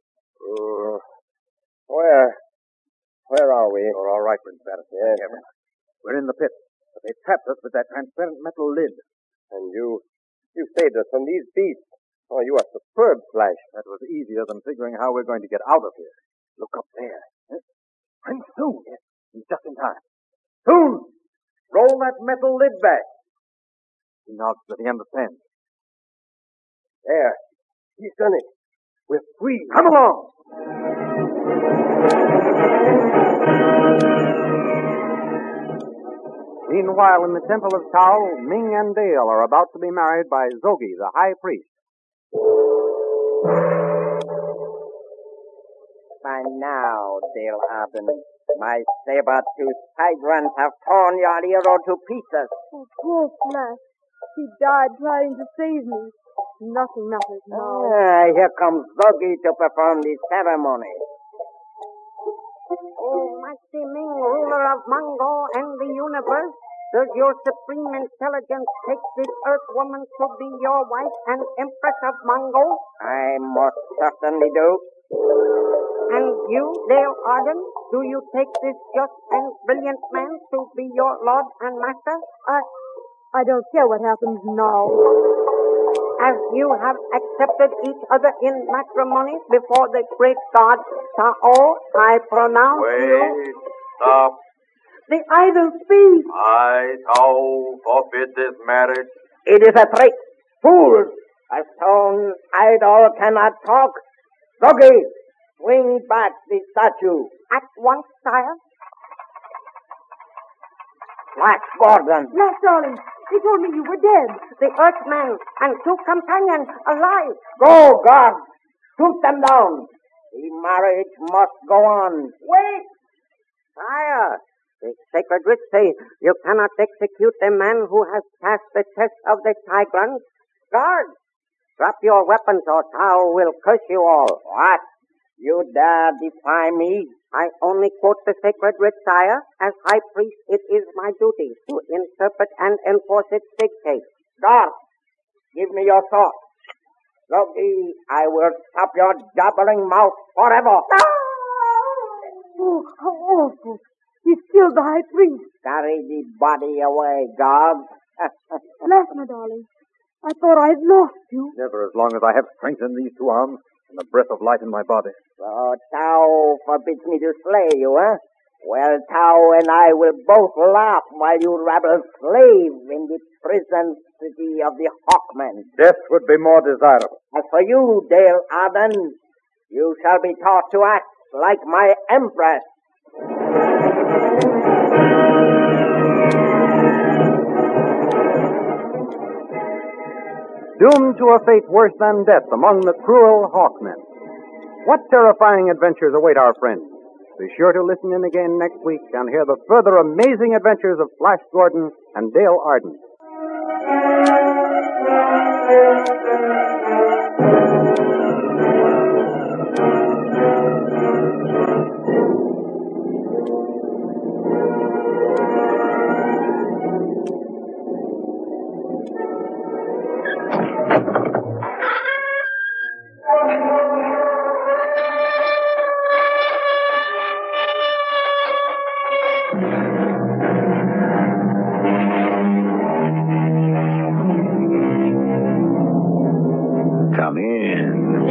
Where are we? You're all right, Prince Baron. Yes. We're in the pit, but they trapped us with that transparent metal lid. And you saved us from these beasts. Oh, you are superb, Flash. That was easier than figuring how we're going to get out of here. Look up there. Yes? Prince Soon. Yes, he's just in time. Soon! Roll that metal lid back. He nods that he understands. There. He's done it. We're free. Come along! Meanwhile, in the temple of Tao, Ming and Dale are about to be married by Zogi, the high priest. By now, Dale Arden, my saber-toothed tigrants have torn your hero to pieces. Oh, poor Flash. He died trying to save me. Nothing matters now. Here comes Zogi to perform the ceremony. Oh, mighty Ming, ruler of Mongo and the universe, does your supreme intelligence take this earth woman to be your wife and empress of Mongo? I most certainly do. And you, Dale Arden, do you take this just and brilliant man to be your lord and master? I don't care what happens now. As you have accepted each other in matrimony before the great God Tao, I pronounce you... Stop. The idol speaks. I, Tao, forfeit this marriage. It is a trick. Fools! A stone idol cannot talk. Zogi, swing back the statue. At once, sire. Flash Gordon. Flash, darling. He told me you were dead. The Earthman and two companions alive. Go, guard. Shoot them down. The marriage must go on. Wait! Sire, the sacred writ say you cannot execute a man who has passed the test of the Tigrans. Guard, drop your weapons or Tao will curse you all. What? You dare defy me? I only quote the sacred writ, sire. As high priest, it is my duty to interpret and enforce its dictates. Guard, give me your sword. Loki, I will stop your jabbering mouth forever. Oh, how awful. He's killed the high priest. Carry the body away, guard. Laugh, my darling. I thought I'd lost you. Never as long as I have strength in these two arms and the breath of life in my body. So Tao forbids me to slay you, eh? Well, Tao and I will both laugh while you rabble slave in the prison city of the Hawkmen. Death would be more desirable. As for you, Dale Arden, you shall be taught to act like my empress. Doomed to a fate worse than death among the cruel Hawkmen. What terrifying adventures await our friends? Be sure to listen in again next week and hear the further amazing adventures of Flash Gordon and Dale Arden. Come in.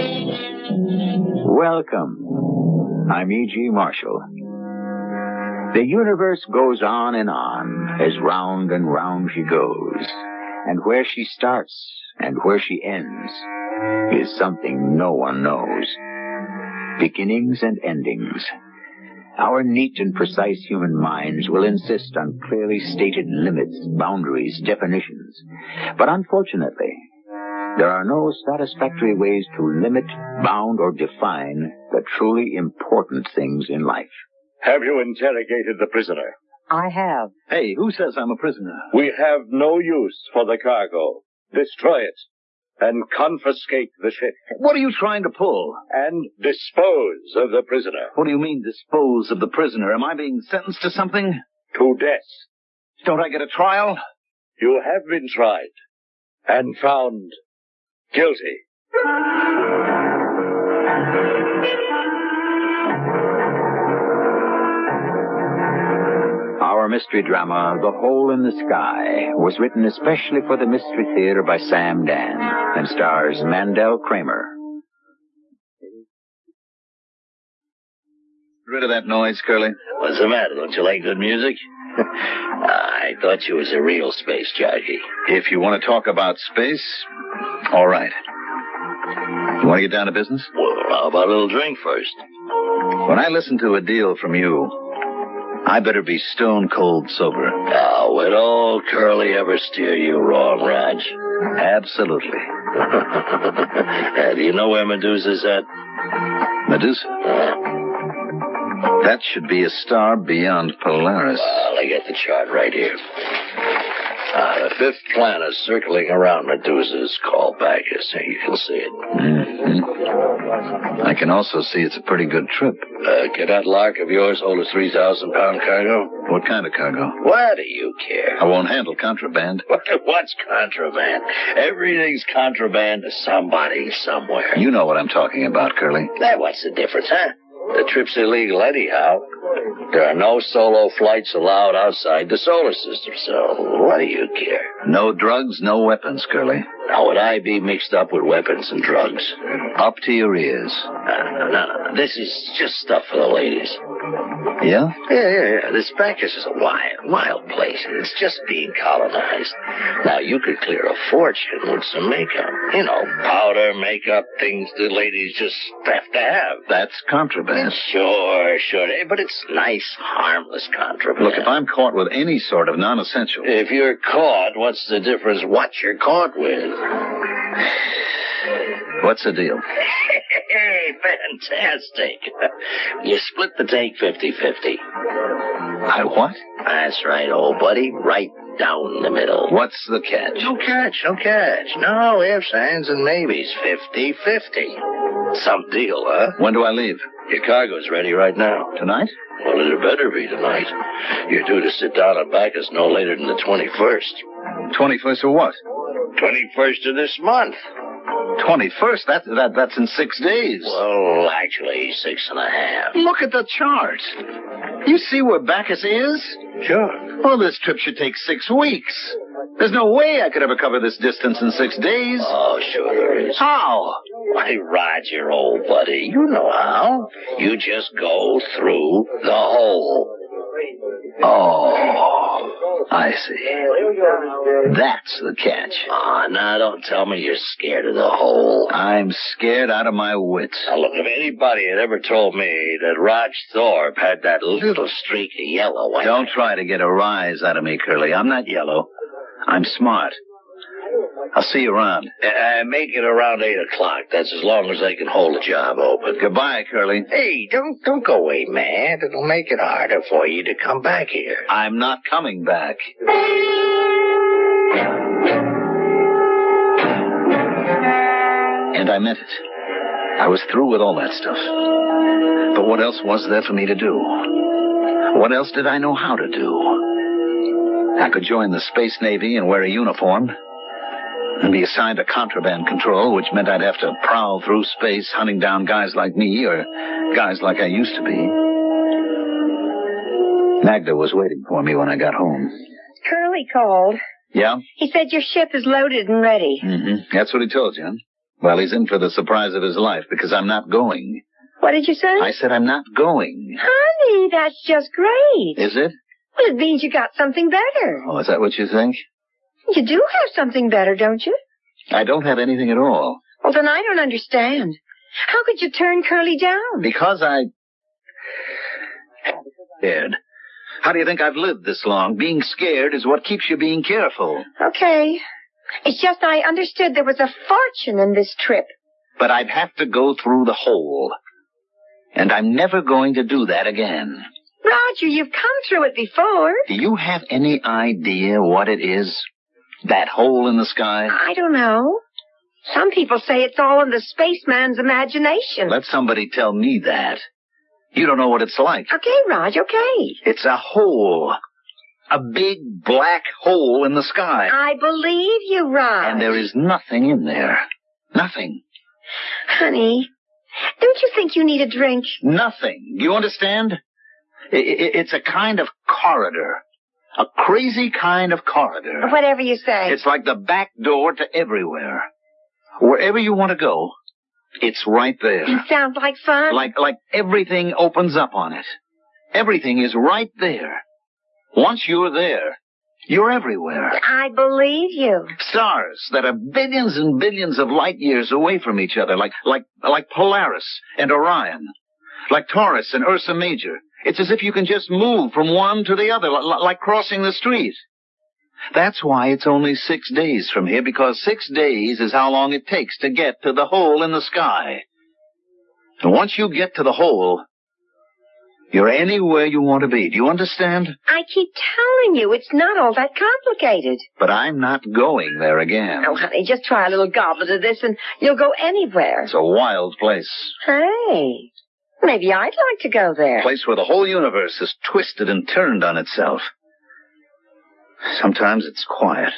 Welcome. I'm E.G. Marshall. The universe goes on, as round and round she goes. And where she starts and where she ends is something no one knows. Beginnings and endings. Our neat and precise human minds will insist on clearly stated limits, boundaries, definitions. But unfortunately, there are no satisfactory ways to limit, bound, or define the truly important things in life. Have you interrogated the prisoner? I have. Hey, who says I'm a prisoner? We have no use for the cargo. Destroy it. And confiscate the ship. What are you trying to pull? And dispose of the prisoner. What do you mean, dispose of the prisoner? Am I being sentenced to something? To death. Don't I get a trial? You have been tried. And found guilty. Our mystery drama, The Hole in the Sky, was written especially for the Mystery Theater by Sam Dan and stars Mandel Kramer. Rid of that noise, Curly. What's the matter? Don't you like good music? I thought you was a real space jockey. If you want to talk about space, all right. You want to get down to business? Well, how about a little drink first? When I listen to a deal from you, I better be stone cold sober. Now, would old Curly ever steer you wrong, Raj? Absolutely. Do you know where Medusa's at? Medusa? That should be a star beyond Polaris. Well, I got the chart right here. The fifth planet circling around Medusa is called Bacchus. You can see it. Mm-hmm. I can also see it's a pretty good trip. Can that lark of yours hold a 3,000-pound cargo? What kind of cargo? Why do you care? I won't handle contraband. What's contraband? Everything's contraband to somebody somewhere. You know what I'm talking about, Curly. What's the difference, huh? The trip's illegal anyhow. There are no solo flights allowed outside the solar system, so what do you care? No drugs, no weapons, Curly. Now, would I be mixed up with weapons and drugs? Up to your ears. No. This is just stuff for the ladies. Yeah? Yeah. This Bacchus is a wild place. It's just being colonized. Now, you could clear a fortune with some makeup. You know, powder, makeup, things the ladies just have to have. That's contraband. Sure. But it's nice, harmless contraband. Look, if I'm caught with any sort of non-essential... If you're caught, what's the difference what you're caught with? What's the deal? Hey, fantastic. You split the take 50-50. I what? That's right, old buddy. Right down the middle. What's the catch? No catch. No ifs, ands, and maybes. 50-50. Some deal, huh? When do I leave? Your cargo's ready right now. Tonight? Well, it better be tonight. You're due to sit down and back us no later than the 21st. 21st of what? 21st of this month. 21st? That's in 6 days. Well, actually, 6.5. Look at the chart. You see where Bacchus is? Sure. Well, this trip should take 6 weeks. There's no way I could ever cover this distance in 6 days. Oh, sure there is. How? Why, Roger, old buddy, you know how. You just go through the hole. Oh, I see. That's the catch. Ah, now don't tell me you're scared of the hole. I'm scared out of my wits. Now, look, if anybody had ever told me that Rog Thorpe had that little streak of yellow... Don't try to get a rise out of me, Curly. I'm not yellow. I'm smart. I'll see you around. Make it around 8 o'clock. That's as long as they can hold the job open. Goodbye, Curly. Hey, don't go away, man. It'll make it harder for you to come back here. I'm not coming back. And I meant it. I was through with all that stuff. But what else was there for me to do? What else did I know how to do? I could join the Space Navy and wear a uniform and be assigned to contraband control, which meant I'd have to prowl through space hunting down guys like me or guys like I used to be. Magda was waiting for me when I got home. Curly called. Yeah? He said your ship is loaded and ready. Mm-hmm. That's what he told you, huh? Well, he's in for the surprise of his life because I'm not going. What did you say? I said I'm not going. Honey, that's just great. Is it? Well, it means you got something better. Oh, is that what you think? You do have something better, don't you? I don't have anything at all. Well, then I don't understand. How could you turn Curly down? Because I... scared. How do you think I've lived this long? Being scared is what keeps you being careful. Okay. It's just I understood there was a fortune in this trip. But I'd have to go through the hole. And I'm never going to do that again. Roger, you've come through it before. Do you have any idea what it is? That hole in the sky? I don't know. Some people say it's all in the spaceman's imagination. Let somebody tell me that. You don't know what it's like. Okay, Raj, okay. It's a hole. A big black hole in the sky. I believe you, Raj. And there is nothing in there. Nothing. Honey, don't you think you need a drink? Nothing. You understand? It's a kind of corridor. A crazy kind of corridor. Whatever you say. It's like the back door to everywhere. Wherever you want to go, it's right there. It sounds like fun. Like everything opens up on it. Everything is right there. Once you're there, you're everywhere. I believe you. Stars that are billions and billions of light years away from each other, like Polaris and Orion, like Taurus and Ursa Major. It's as if you can just move from one to the other, like crossing the street. That's why it's only 6 days from here, because 6 days is how long it takes to get to the hole in the sky. And once you get to the hole, you're anywhere you want to be. Do you understand? I keep telling you, it's not all that complicated. But I'm not going there again. Oh, honey, just try a little goblet of this and you'll go anywhere. It's a wild place. Hey, maybe I'd like to go there. A place where the whole universe is twisted and turned on itself. Sometimes it's quiet.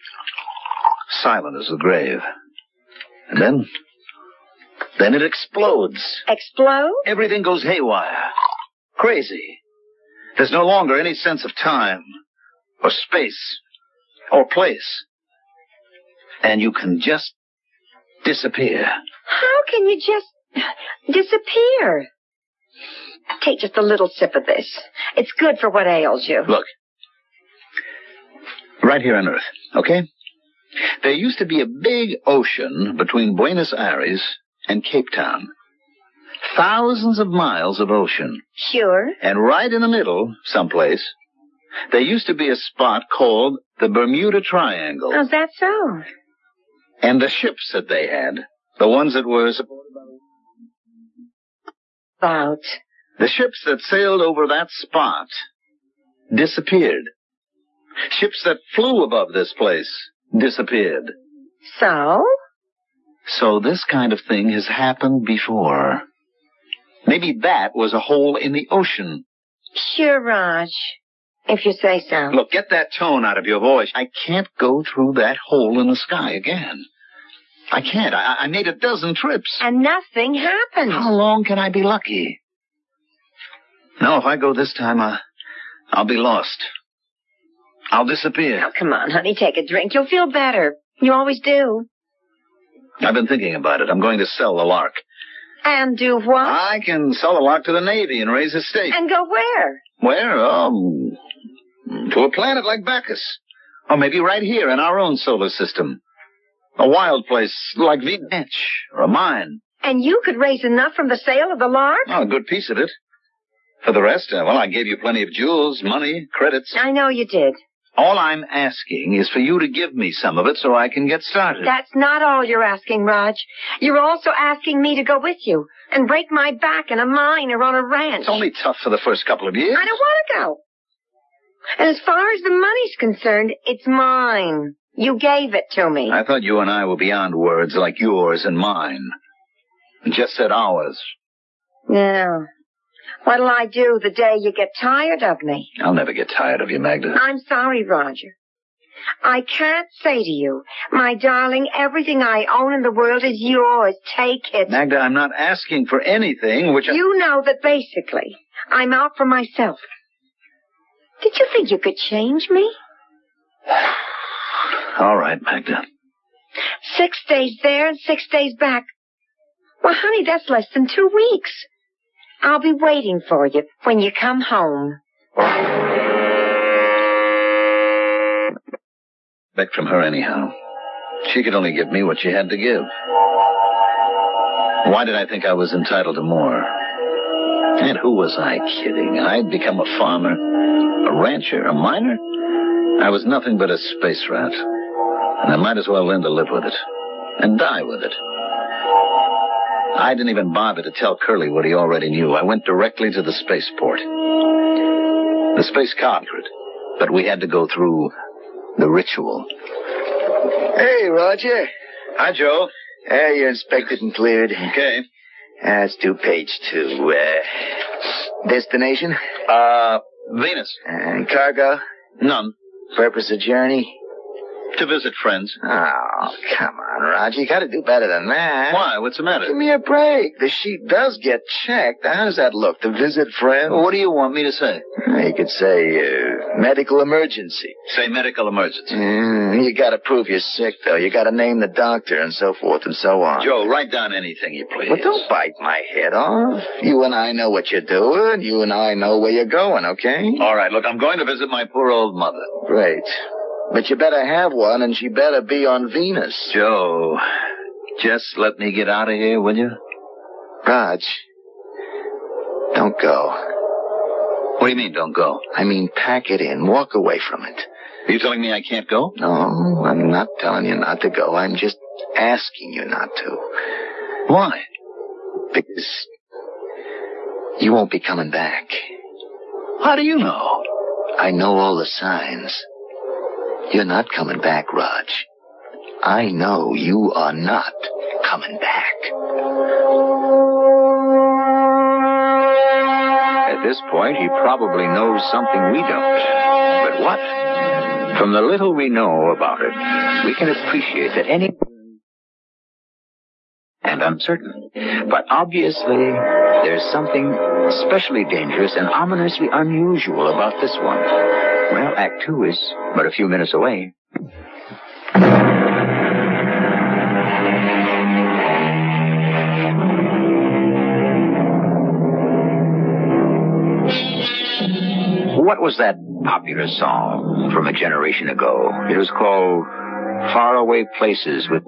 Silent as the grave. And then it explodes. Explode? Everything goes haywire. Crazy. There's no longer any sense of time, or space, or place. And you can just disappear. How can you just disappear? Take just a little sip of this. It's good for what ails you. Look. Right here on Earth, okay? There used to be a big ocean between Buenos Aires and Cape Town. Thousands of miles of ocean. Sure. And right in the middle, someplace, there used to be a spot called the Bermuda Triangle. Oh, that's so? And the ships that they had, the ones that were... About? The ships that sailed over that spot disappeared. Ships that flew above this place disappeared. So? So this kind of thing has happened before. Maybe that was a hole in the ocean. Sure, Raj. If you say so. Look, get that tone out of your voice. I can't go through that hole in the sky again. I can't. I made a dozen trips. And nothing happened. How long can I be lucky? No, if I go this time, I'll be lost. I'll disappear. Oh, come on, honey, take a drink. You'll feel better. You always do. I've been thinking about it. I'm going to sell the Lark. And do what? I can sell the Lark to the Navy and raise a stake. And go where? Where? To a planet like Bacchus. Or maybe right here in our own solar system. A wild place like Venus or a mine. And you could raise enough from the sale of the Lark? Oh, a good piece of it. For the rest, well, I gave you plenty of jewels, money, credits. I know you did. All I'm asking is for you to give me some of it so I can get started. That's not all you're asking, Raj. You're also asking me to go with you and break my back in a mine or on a ranch. It's only tough for the first couple of years. I don't want to go. And as far as the money's concerned, it's mine. You gave it to me. I thought you and I were beyond words like yours and mine. You just said ours. Yeah. What'll I do the day you get tired of me? I'll never get tired of you, Magda. I'm sorry, Roger. I can't say to you, my darling, everything I own in the world is yours. Take it. Magda, I'm not asking for anything which You know that basically, I'm out for myself. Did you think you could change me? All right, Magda. 6 days there and 6 days back. Well, honey, that's less than 2 weeks. I'll be waiting for you when you come home. Back from her anyhow. She could only give me what she had to give. Why did I think I was entitled to more? And who was I kidding? I'd become a farmer, a rancher, a miner. I was nothing but a space rat. And I might as well learn to live with it. And die with it. I didn't even bother to tell Curly what he already knew. I went directly to the spaceport. The space conquered, but we had to go through the ritual. Hey, Roger. Hi, Joe. You're inspected and cleared. Okay. Let's do page 2. Destination? Venus. And cargo? None. Purpose of journey? To visit friends. Oh, come on, Roger. You gotta do better than that. Why? What's the matter? Give me a break. The sheet does get checked. How does that look? To visit friends? Well, what do you want me to say? You could say, medical emergency. Say medical emergency. You gotta prove you're sick, though. You gotta name the doctor and so forth and so on. Joe, write down anything you please. Well, don't bite my head off. You and I know what you're doing. You and I know where you're going, okay? All right, look, I'm going to visit my poor old mother. Great. But you better have one, and she better be on Venus. Joe, just let me get out of here, will you? Raj, don't go. What do you mean, don't go? I mean, pack it in. Walk away from it. Are you telling me I can't go? No, I'm not telling you not to go. I'm just asking you not to. Why? Because you won't be coming back. How do you know? I know all the signs. You're not coming back, Raj. I know you are not coming back. At this point, he probably knows something we don't. But what? From the little we know about it, we can appreciate that any... and uncertain. But obviously, there's something especially dangerous and ominously unusual about this one. Well, Act 2 is but a few minutes away. What was that popular song from a generation ago? It was called Faraway Places with...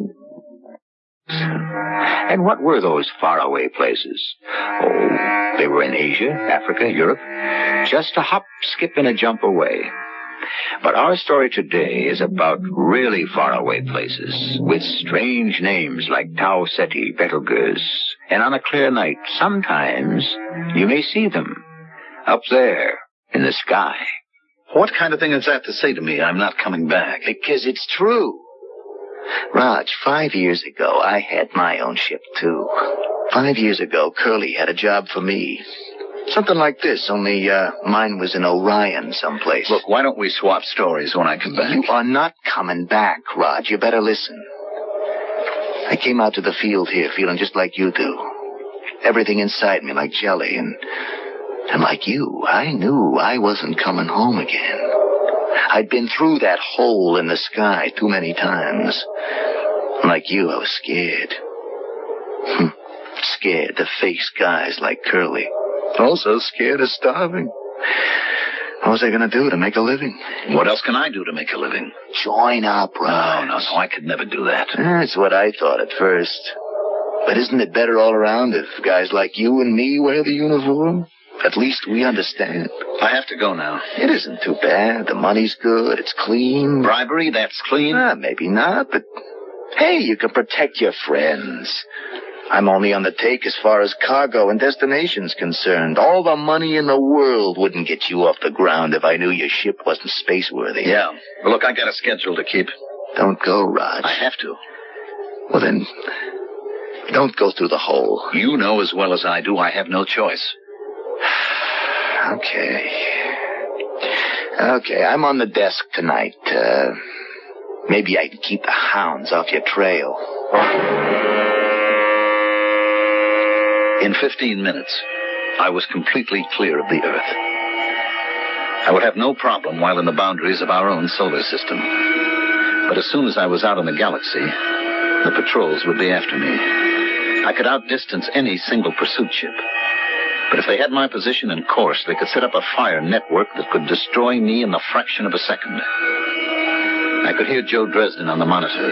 And what were those faraway places? Oh, they were in Asia, Africa, Europe, just a hop, skip, and a jump away. But our story today is about really faraway places, with strange names like Tau Ceti, Betelgeuse. And on a clear night, sometimes you may see them, up there in the sky. What kind of thing is that to say to me? I'm not coming back. Because it's true. Raj, 5 years ago, I had my own ship, too. 5 years ago, Curly had a job for me. Something like this, only mine was in Orion someplace. Look, why don't we swap stories when I come back? You are not coming back, Raj. You better listen. I came out to the field here feeling just like you do. Everything inside me like jelly, and like you, I knew I wasn't coming home again. I'd been through that hole in the sky too many times. Like you, I was scared. Scared to face guys like Curly. Also scared of starving. What was I going to do to make a living? What else can I do to make a living? Join up, Raj. No, I could never do that. That's what I thought at first. But isn't it better all around if guys like you and me wear the uniform? At least we understand. I have to go now. It isn't too bad. The money's good. It's clean. Bribery, that's clean? Maybe not, but hey, you can protect your friends. I'm only on the take as far as cargo and destination's concerned. All the money in the world wouldn't get you off the ground if I knew your ship wasn't space-worthy. Yeah. Well, look, I got a schedule to keep. Don't go, Raj. I have to. Well, then, don't go through the hole. You know as well as I do I have no choice. Okay, I'm on the desk tonight. Maybe I can keep the hounds off your trail. In 15 minutes, I was completely clear of the Earth. I would have no problem while in the boundaries of our own solar system. But as soon as I was out in the galaxy, the patrols would be after me. I could outdistance any single pursuit ship. But if they had my position and course, they could set up a fire network that could destroy me in the fraction of a second. I could hear Joe Dresden on the monitor.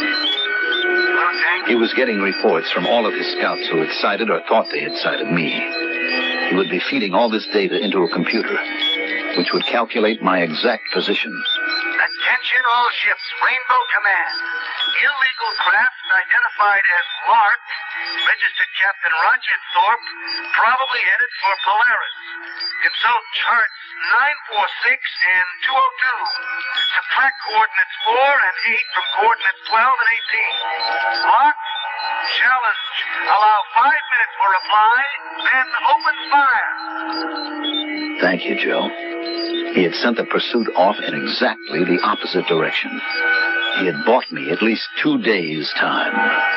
He was getting reports from all of his scouts who had sighted or thought they had sighted me. He would be feeding all this data into a computer, which would calculate my exact position. Attention all ships, Rainbow Command. Illegal craft identified as Lark, registered Captain Roger Thorpe, probably headed for Polaris. Consult charts 946 and 202. Subtract coordinates 4 and 8 from coordinates 12 and 18. Lock, challenge. Allow 5 minutes for reply, then open fire. Thank you, Joe. He had sent the pursuit off in exactly the opposite direction. He had bought me at least 2 days' time.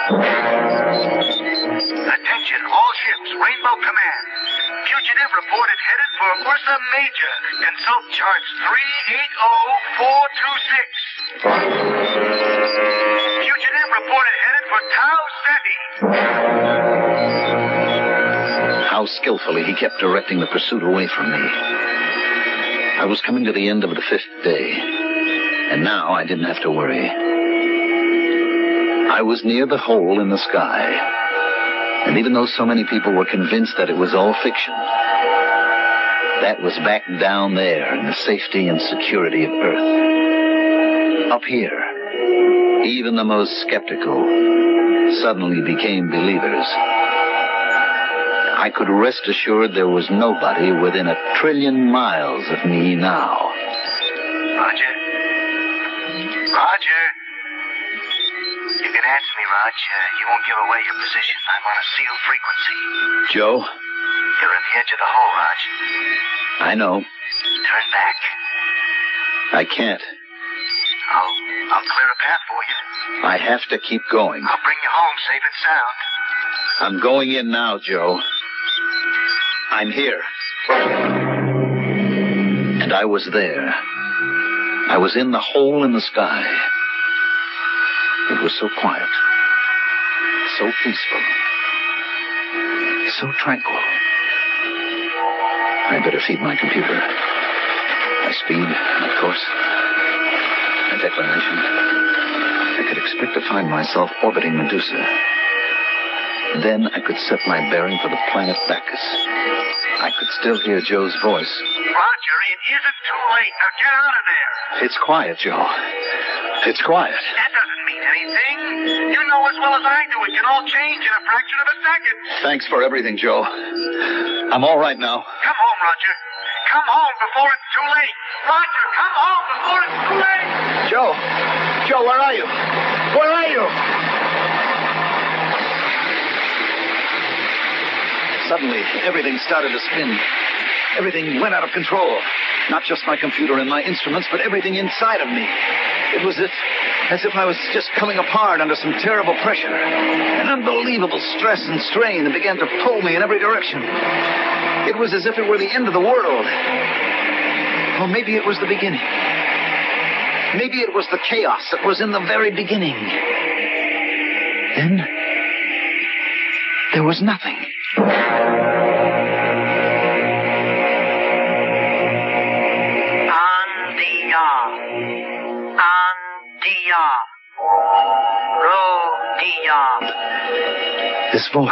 Attention, all ships, Rainbow Command. Fugitive reported headed for Ursa Major. Consult charts 380426. Fugitive reported headed for Tau Ceti. How skillfully he kept directing the pursuit away from me. I was coming to the end of the 5th day, and now I didn't have to worry. I was near the hole in the sky, and even though so many people were convinced that it was all fiction, that was back down there in the safety and security of Earth. Up here, even the most skeptical suddenly became believers. I could rest assured there was nobody within 1 trillion miles of me now. Roger. You can answer me, Raj. You won't give away your position. I'm on a sealed frequency. Joe? You're at the edge of the hole, Raj. I know. Turn back. I can't. I'll clear a path for you. I have to keep going. I'll bring you home safe and sound. I'm going in now, Joe. I'm here. And I was there. I was in the hole in the sky. It was so quiet, so peaceful, so tranquil. I better feed my computer. My speed, my course, my declination. I could expect to find myself orbiting Medusa. Then I could set my bearing for the planet Bacchus. I could still hear Joe's voice. Roger, it isn't too late. Now get out of there. It's quiet, Joe. It's quiet. That doesn't mean anything. You know as well as I do it can all change in a fraction of a second. Thanks for everything, Joe. I'm all right now. Come home, Roger. Come home before it's too late. Roger, come home before it's too late. Joe, where are you? Where are you? Suddenly, everything started to spin. Everything went out of control. Not just my computer and my instruments, but everything inside of me. It was as if I was just coming apart under some terrible pressure. An unbelievable stress and strain that began to pull me in every direction. It was as if it were the end of the world. Or maybe it was the beginning. Maybe it was the chaos that was in the very beginning. Then, there was nothing. This voice.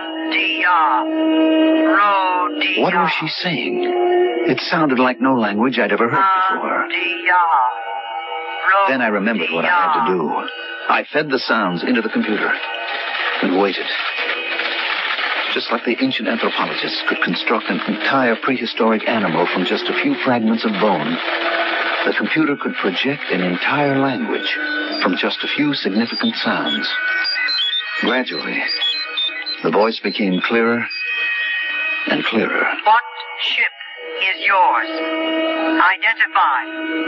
What was she saying? It sounded like no language I'd ever heard before. Then I remembered what I had to do. I fed the sounds into the computer and waited. Just like the ancient anthropologists could construct an entire prehistoric animal from just a few fragments of bone, the computer could project an entire language from just a few significant sounds. Gradually, the voice became clearer and clearer. What ship is yours? Identify.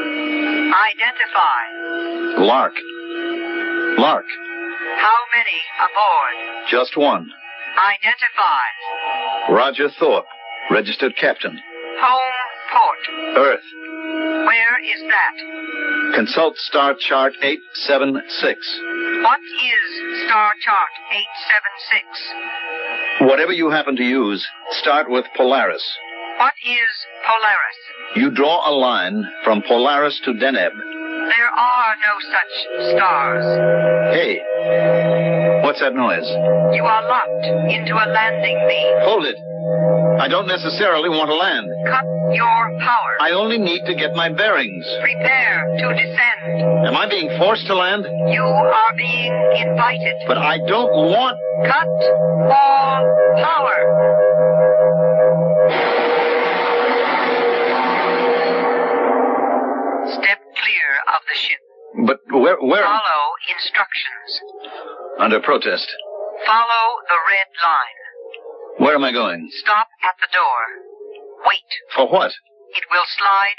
Identify. Lark. Lark. How many aboard? Just one. Identify. Roger Thorpe, registered captain. Home port. Earth. Where is that? Consult Star Chart 876. What is Star Chart 876? Whatever you happen to use, start with Polaris. What is Polaris? You draw a line from Polaris to Deneb. There are no such stars. Hey, what's that noise? You are locked into a landing beam. Hold it. I don't necessarily want to land. Cut your power. I only need to get my bearings. Prepare to descend. Am I being forced to land? You are being invited. But I don't want... Cut all power. Step clear of the ship. But where? Follow instructions. Under protest. Follow the red line. Where am I going? Stop at the door. Wait. For what? It will slide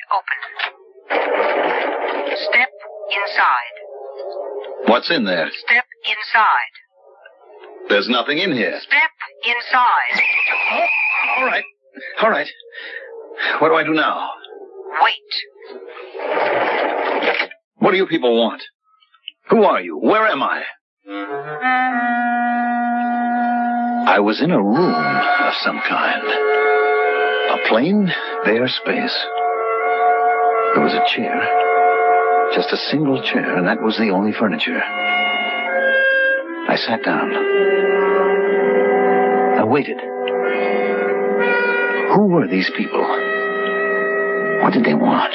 open. Step inside. What's in there? Step inside. There's nothing in here. Step inside. Oh, all right. All right. What do I do now? Wait. What do you people want? Who are you? Where am I? I was in a room of some kind. A plain, bare space. There was a chair. Just a single chair, and that was the only furniture. I sat down. I waited. Who were these people? What did they want?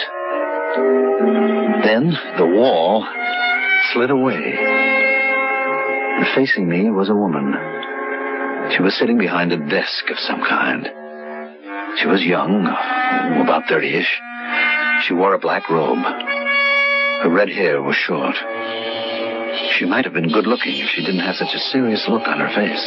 Then the wall slid away. And facing me was a woman. She was sitting behind a desk of some kind. She was young, about 30-ish. She wore a black robe. Her red hair was short. She might have been good-looking if she didn't have such a serious look on her face.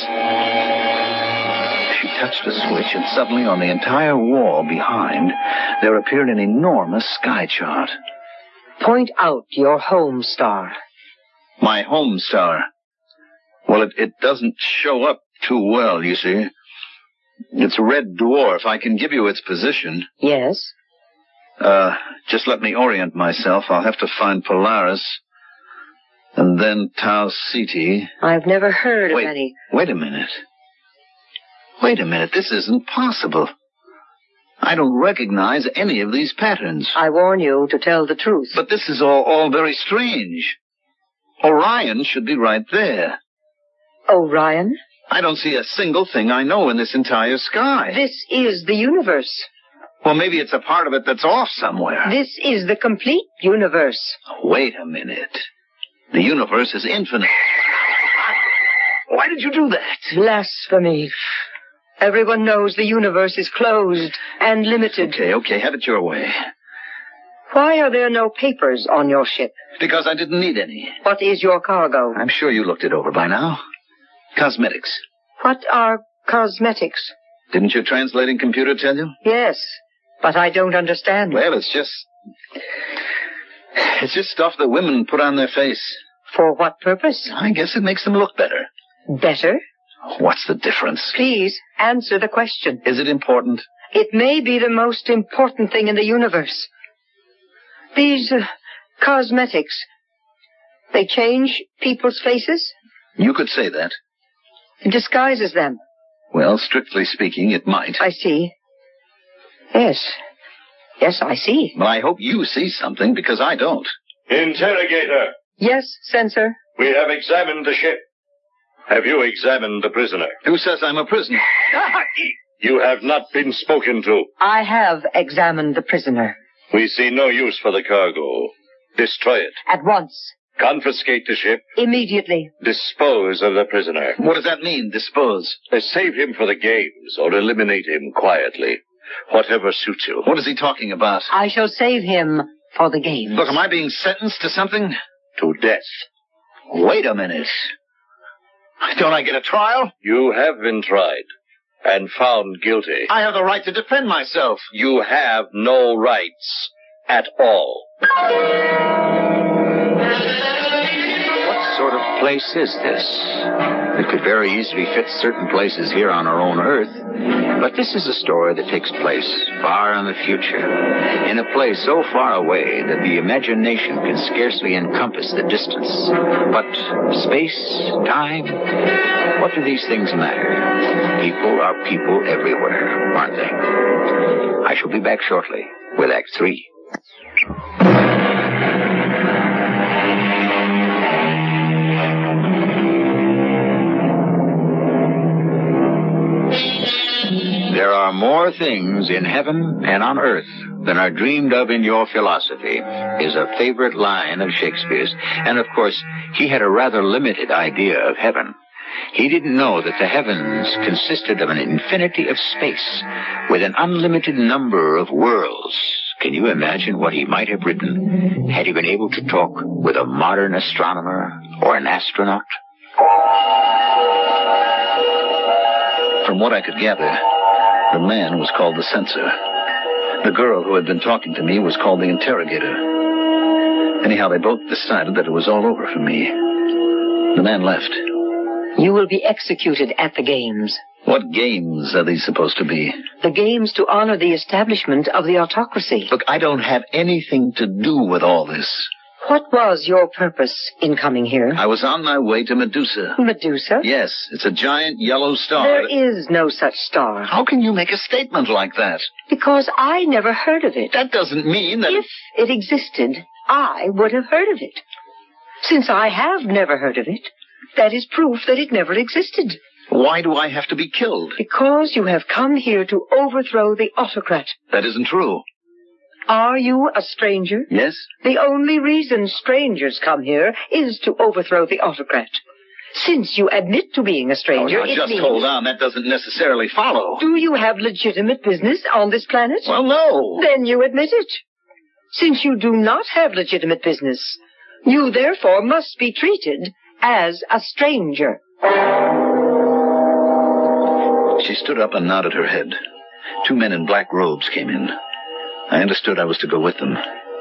She touched a switch, and suddenly on the entire wall behind, there appeared an enormous sky chart. Point out your home star. My home star? Well, it doesn't show up too well, you see. It's a red dwarf. I can give you its position. Yes? Just let me orient myself. I'll have to find Polaris. And then Tau Ceti. I've never heard of any... Wait a minute. Wait a minute. This isn't possible. I don't recognize any of these patterns. I warn you to tell the truth. But this is all very strange. Orion should be right there. Orion? I don't see a single thing I know in this entire sky. This is the universe. Well, maybe it's a part of it that's off somewhere. This is the complete universe. Wait a minute. The universe is infinite. Why did you do that? Blasphemy. Everyone knows the universe is closed and limited. Okay, have it your way. Why are there no papers on your ship? Because I didn't need any. What is your cargo? I'm sure you looked it over by now. Cosmetics. What are cosmetics? Didn't your translating computer tell you? Yes, but I don't understand. Well, it's just stuff that women put on their face. For what purpose? I guess it makes them look better. Better? What's the difference? Please, answer the question. Is it important? It may be the most important thing in the universe. These cosmetics, they change people's faces? You could say that. It disguises them. Well, strictly speaking, it might. I see. Yes. Yes, I see. Well, I hope you see something, because I don't. Interrogator. Yes, censor. We have examined the ship. Have you examined the prisoner? Who says I'm a prisoner? You have not been spoken to. I have examined the prisoner. We see no use for the cargo. Destroy it. At once. Confiscate the ship. Immediately. Dispose of the prisoner. What does that mean, dispose? Save him for the games, or eliminate him quietly. Whatever suits you. What is he talking about? I shall save him for the games. Look, am I being sentenced to something? To death. Wait a minute. Don't I get a trial? You have been tried and found guilty. I have the right to defend myself. You have no rights at all. What sort of place is this? It could very easily fit certain places here on our own Earth. But this is a story that takes place far in the future, in a place so far away that the imagination can scarcely encompass the distance. But space, time, what do these things matter? People are people everywhere, aren't they? I shall be back shortly with Act 3. There are more things in heaven and on earth than are dreamed of in your philosophy, is a favorite line of Shakespeare's. And of course, he had a rather limited idea of heaven. He didn't know that the heavens consisted of an infinity of space with an unlimited number of worlds. Can you imagine what he might have written had he been able to talk with a modern astronomer or an astronaut? From what I could gather, the man was called the censor. The girl who had been talking to me was called the interrogator. Anyhow, they both decided that it was all over for me. The man left. You will be executed at the games. What games are these supposed to be? The games to honor the establishment of the autocracy. Look, I don't have anything to do with all this. What was your purpose in coming here? I was on my way to Medusa. Medusa? Yes, it's a giant yellow star. There is no such star. How can you make a statement like that? Because I never heard of it. That doesn't mean that... If it existed, I would have heard of it. Since I have never heard of it, that is proof that it never existed. Why do I have to be killed? Because you have come here to overthrow the autocrat. That isn't true. Are you a stranger? Yes. The only reason strangers come here is to overthrow the autocrat. Since you admit to being a stranger, it means... hold on. That doesn't necessarily follow. Do you have legitimate business on this planet? Well, no. Then you admit it. Since you do not have legitimate business, you therefore must be treated as a stranger. She stood up and nodded her head. 2 men in black robes came in. I understood I was to go with them.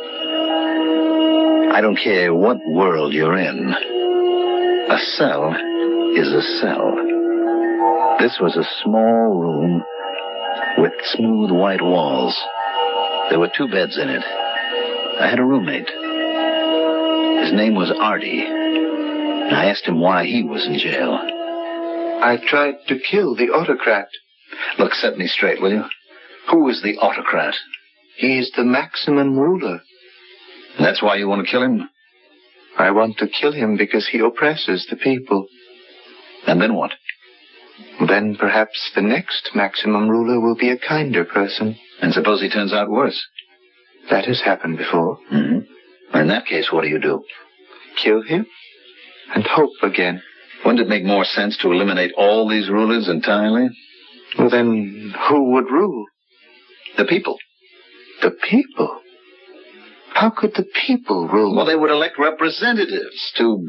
I don't care what world you're in. A cell is a cell. This was a small room with smooth white walls. There were 2 beds in it. I had a roommate. His name was Artie. And I asked him why he was in jail. I tried to kill the autocrat. Look, set me straight, will you? Who is the autocrat? He is the maximum ruler. That's why you want to kill him? I want to kill him because he oppresses the people. And then what? Then perhaps the next maximum ruler will be a kinder person. And suppose he turns out worse? That has happened before. Mm-hmm. In that case, what do you do? Kill him and hope again. Wouldn't it make more sense to eliminate all these rulers entirely? Well, then who would rule? The people. The people? How could the people rule? Well, they would elect representatives to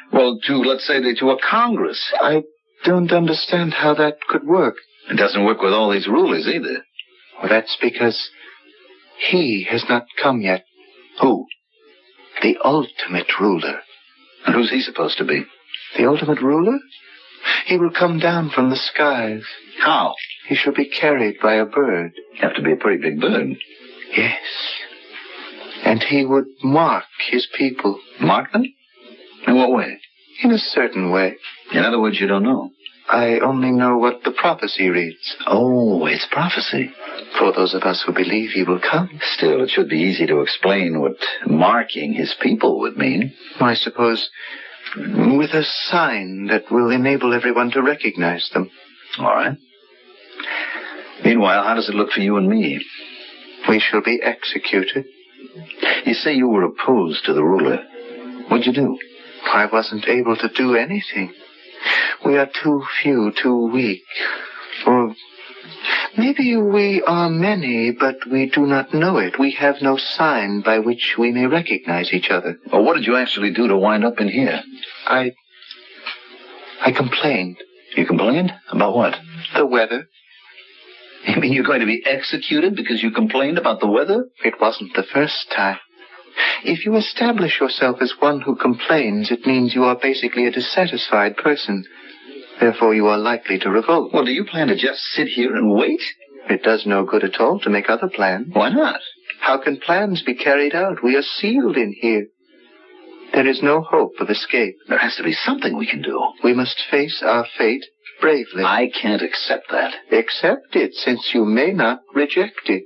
a Congress. I don't understand how that could work. It doesn't work with all these rulers either. Well, that's because he has not come yet. Who? The ultimate ruler. And who's he supposed to be? The ultimate ruler? He will come down from the skies. How? He shall be carried by a bird. Have to be a pretty big bird. Yes. And he would mark his people. Mark them? In what way? In a certain way. In other words, you don't know. I only know what the prophecy reads. Oh, it's prophecy. For those of us who believe he will come. Still, it should be easy to explain what marking his people would mean. I suppose with a sign that will enable everyone to recognize them. All right. Meanwhile, how does it look for you and me? We shall be executed. You say you were opposed to the ruler. What'd you do? I wasn't able to do anything. We are too few, too weak. Or maybe we are many, but we do not know it. We have no sign by which we may recognize each other. Well, what did you actually do to wind up in here? I complained. You complained? About what? The weather. You mean you're going to be executed because you complained about the weather? It wasn't the first time. If you establish yourself as one who complains, it means you are basically a dissatisfied person. Therefore, you are likely to revolt. Well, do you plan to just sit here and wait? It does no good at all to make other plans. Why not? How can plans be carried out? We are sealed in here. There is no hope of escape. There has to be something we can do. We must face our fate bravely. I can't accept that. Accept it, since you may not reject it.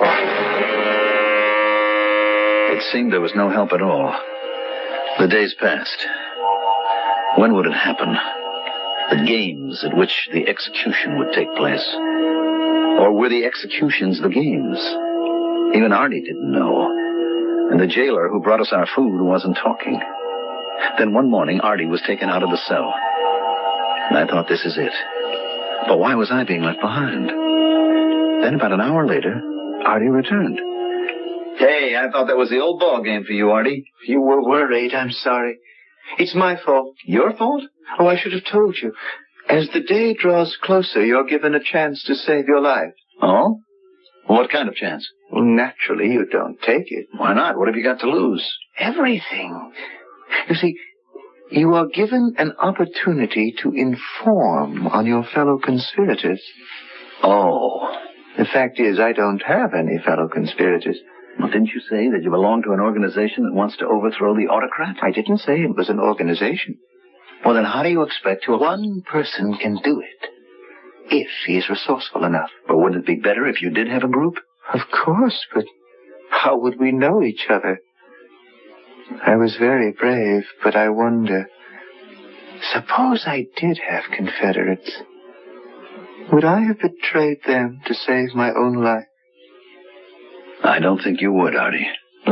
It seemed there was no help at all. The days passed. When would it happen? The games at which the execution would take place. Or were the executions the games? Even Artie didn't know. And the jailer who brought us our food wasn't talking. Then one morning, Artie was taken out of the cell. And I thought, this is it. But why was I being left behind? Then about an hour later, Artie returned. Hey, I thought that was the old ball game for you, Artie. You were worried. I'm sorry. It's my fault. Your fault? Oh, I should have told you. As the day draws closer, you're given a chance to save your life. Oh? What kind of chance? Well, naturally, you don't take it. Why not? What have you got to lose? Everything. You see, you are given an opportunity to inform on your fellow conspirators. Oh. The fact is, I don't have any fellow conspirators. Well, didn't you say that you belong to an organization that wants to overthrow the autocrat? I didn't say it was an organization. Well, then how do you expect to... One person can do it, if he is resourceful enough. But wouldn't it be better if you did have a group? Of course, but how would we know each other? I was very brave, but I wonder, suppose I did have Confederates. Would I have betrayed them to save my own life? I don't think you would, Artie.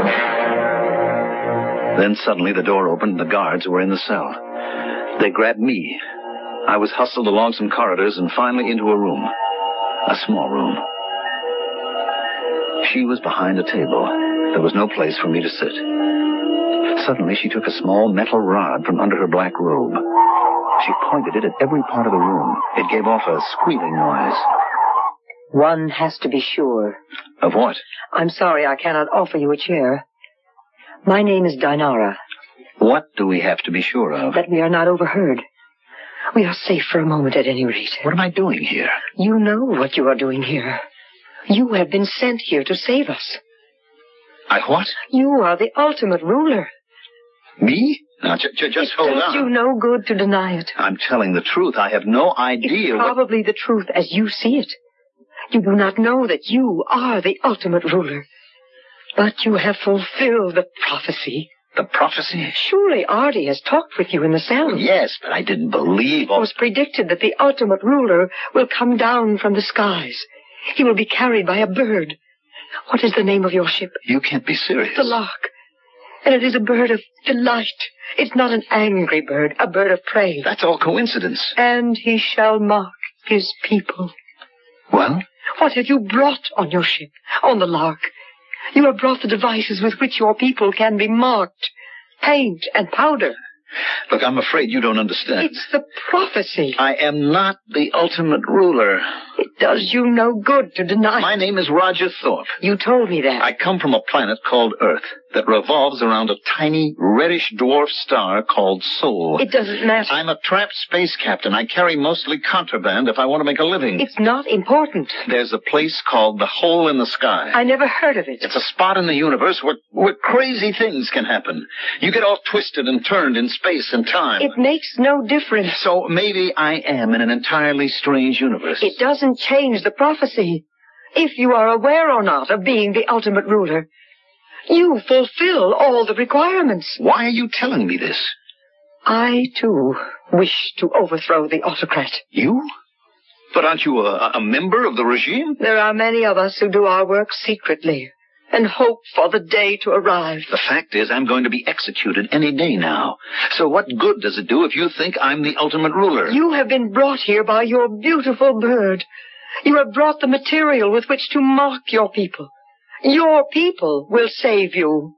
Then suddenly the door opened and the guards were in the cell. They grabbed me. I was hustled along some corridors and finally into a room. A small room. She was behind a table. There was no place for me to sit. Suddenly she took a small metal rod from under her black robe. She pointed it at every part of the room. It gave off a squealing noise. One has to be sure. Of what? I'm sorry I cannot offer you a chair. My name is Dinara. What do we have to be sure of? That we are not overheard. We are safe for a moment at any rate. What am I doing here? You know what you are doing here. You have been sent here to save us. I what? You are the ultimate ruler. Me? Now, just hold on. It does you no good to deny it. I'm telling the truth. I have no idea It's probably the truth as you see it. You do not know that you are the ultimate ruler. But you have fulfilled the prophecy. The prophecy? Surely Artie has talked with you in the cell. Yes, but I didn't believe... It was predicted that the ultimate ruler will come down from the skies. He will be carried by a bird. What is the name of your ship? You can't be serious. The Lark. And it is a bird of delight. It's not an angry bird, a bird of prey. That's all coincidence. And he shall mark his people. Well? What have you brought on your ship, on the Lark? You have brought the devices with which your people can be marked. Paint and powder. Look, I'm afraid you don't understand. It's the prophecy. I am not the ultimate ruler. It does you no good to deny. My name is Roger Thorpe. You told me that. I come from a planet called Earth that revolves around a tiny reddish dwarf star called Sol. It doesn't matter. I'm a trapped space captain. I carry mostly contraband if I want to make a living. It's not important. There's a place called the Hole in the Sky. I never heard of it. It's a spot in the universe where crazy things can happen. You get all twisted and turned in space and time. It makes no difference. So maybe I am in an entirely strange universe. It doesn't change the prophecy. If you are aware or not of being the ultimate ruler, you fulfill all the requirements. Why are you telling me this? I, too, wish to overthrow the autocrat. You? But aren't you a member of the regime? There are many of us who do our work secretly and hope for the day to arrive. The fact is, I'm going to be executed any day now. So what good does it do if you think I'm the ultimate ruler? You have been brought here by your beautiful bird. You have brought the material with which to mark your people. Your people will save you.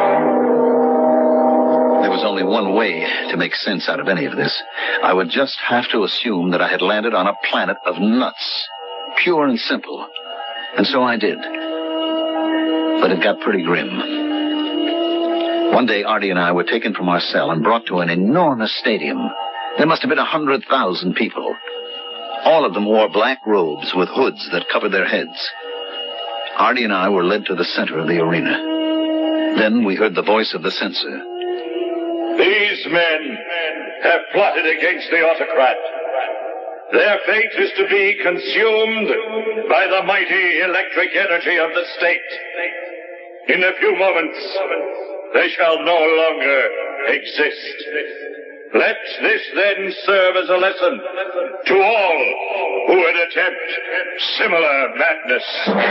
There was only one way to make sense out of any of this. I would just have to assume that I had landed on a planet of nuts. Pure and simple. And so I did. But it got pretty grim. One day, Artie and I were taken from our cell and brought to an enormous stadium. There must have been 100,000 people. All of them wore black robes with hoods that covered their heads. Artie and I were led to the center of the arena. Then we heard the voice of the censor. These men have plotted against the autocrat. Their fate is to be consumed by the mighty electric energy of the state. In a few moments, they shall no longer exist. Let this then serve as a lesson to all who would attempt similar madness.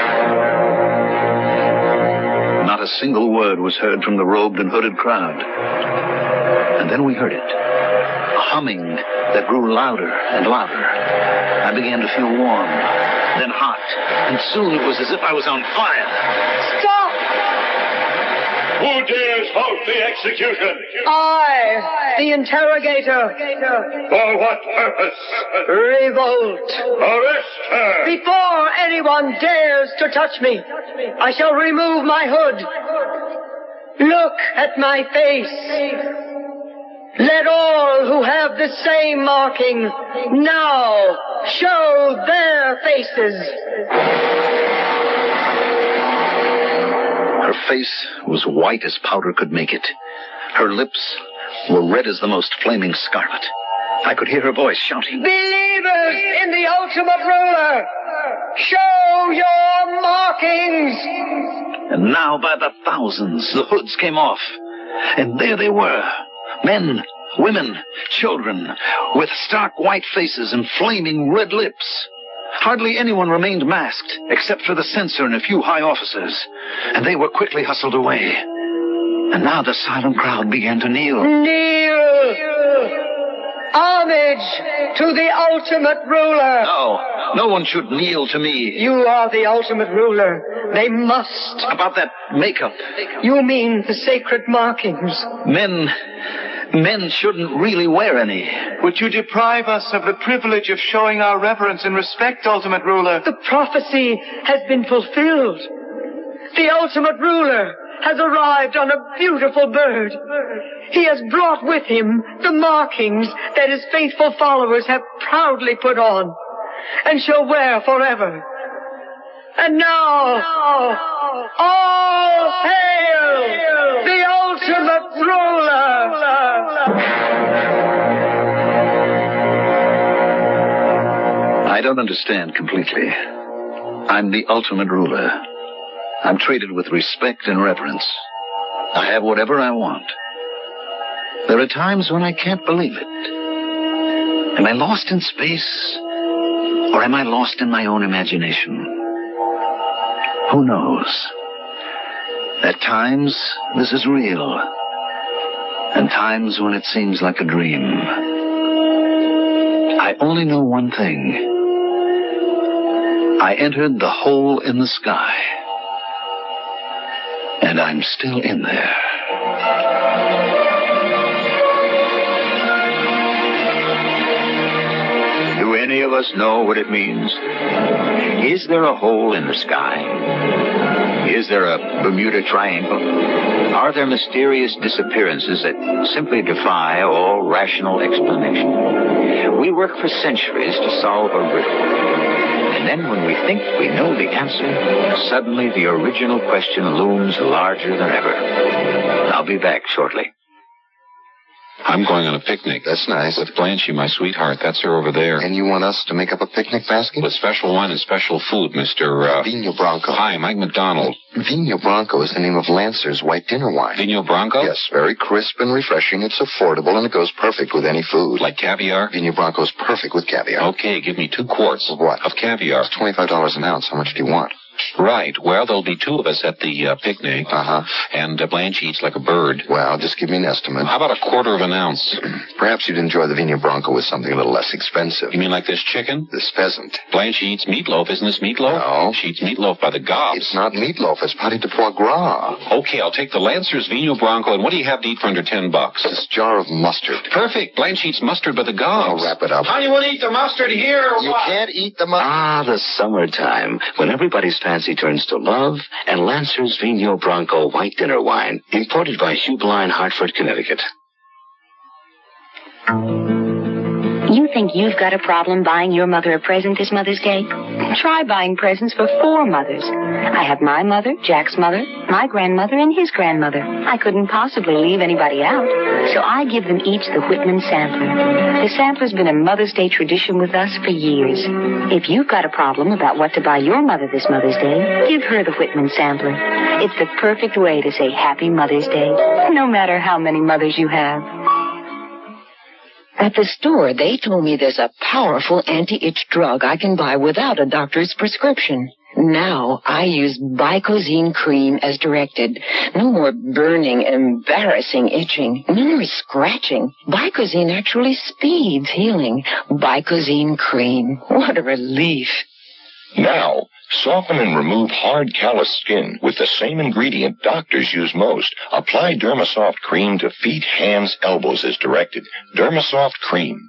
Not a single word was heard from the robed and hooded crowd. And then we heard it. A humming that grew louder and louder. I began to feel warm, then hot, and soon it was as if I was on fire. Stop! Who dares halt the execution? I, the interrogator. For what purpose? Revolt. Arrest her! Before anyone dares to touch me, I shall remove my hood. Look at my face. Let all who have the same marking now show their faces. Her face was white as powder could make it. Her lips were red as the most flaming scarlet. I could hear her voice shouting, Believers in the ultimate ruler, show your markings. And now by the thousands, the hoods came off. And there they were. Men, women, children, with stark white faces and flaming red lips. Hardly anyone remained masked, except for the censor and a few high officers. And they were quickly hustled away. And now the silent crowd began to kneel. Kneel! Homage to the ultimate ruler. No one should kneel to me. You are the ultimate ruler. They must. About that makeup. You mean the sacred markings. Men shouldn't really wear any. Would you deprive us of the privilege of showing our reverence and respect, ultimate ruler? The prophecy has been fulfilled. The ultimate ruler has arrived on a beautiful bird. He has brought with him the markings that his faithful followers have proudly put on and shall wear forever. And now, all hail the ultimate ruler! I don't understand completely. I'm the ultimate ruler. I'm treated with respect and reverence. I have whatever I want. There are times when I can't believe it. Am I lost in space? Or am I lost in my own imagination? Who knows? At times, this is real. And times when it seems like a dream. I only know one thing. I entered the hole in the sky. And I'm still in there. Do any of us know what it means? Is there a hole in the sky? Is there a Bermuda Triangle? Are there mysterious disappearances that simply defy all rational explanation? We work for centuries to solve a riddle. And then when we think we know the answer, suddenly the original question looms larger than ever. I'll be back shortly. I'm going on a picnic. That's nice. With Blanchie, my sweetheart. That's her over there. And you want us to make up a picnic basket? With special wine and special food, Mr. Vino Bronco. Hi, Mike McDonald. Vino Bronco is the name of Lancer's white dinner wine. Vino Bronco? Yes, very crisp and refreshing. It's affordable, and it goes perfect with any food. Like caviar? Vino Bronco is perfect with caviar. Okay, give me 2 quarts. Of what? Of caviar. It's $25 an ounce. How much do you want? Right. Well, there'll be 2 of us at the picnic. Uh-huh. And Blanche eats like a bird. Well, just give me an estimate. How about 1/4 ounce? Perhaps you'd enjoy the Vino Bronco with something a little less expensive. You mean like this chicken? This pheasant. Blanche eats meatloaf. Isn't this meatloaf? No. She eats meatloaf by the gobs. It's not meatloaf. It's pâté de foie gras. Okay, I'll take the Lancer's Vino Bronco, and what do you have to eat for under $10? This jar of mustard. Perfect. Blanche eats mustard by the gobs. I'll wrap it up. How do you want to eat the mustard here or You what? can't eat the mustard. Ah, the summertime, when everybody's fancy turns to love, and Lancer's Vino Bronco white dinner wine, imported by Hubeline, Hartford, Connecticut. You think you've got a problem buying your mother a present this Mother's Day? Try buying presents for 4 mothers. I have my mother, Jack's mother, my grandmother, and his grandmother. I couldn't possibly leave anybody out, so I give them each the Whitman sampler. The sampler's been a Mother's Day tradition with us for years. If you've got a problem about what to buy your mother this Mother's Day, give her the Whitman sampler. It's the perfect way to say Happy Mother's Day, no matter how many mothers you have. At the store, they told me there's a powerful anti-itch drug I can buy without a doctor's prescription. Now I use Bicozine cream as directed. No more burning, embarrassing itching. No more scratching. Bicozine actually speeds healing. Bicozine cream. What a relief. Now, soften and remove hard, callous skin with the same ingredient doctors use most. Apply Dermasoft cream to feet, hands, elbows as directed. Dermasoft cream.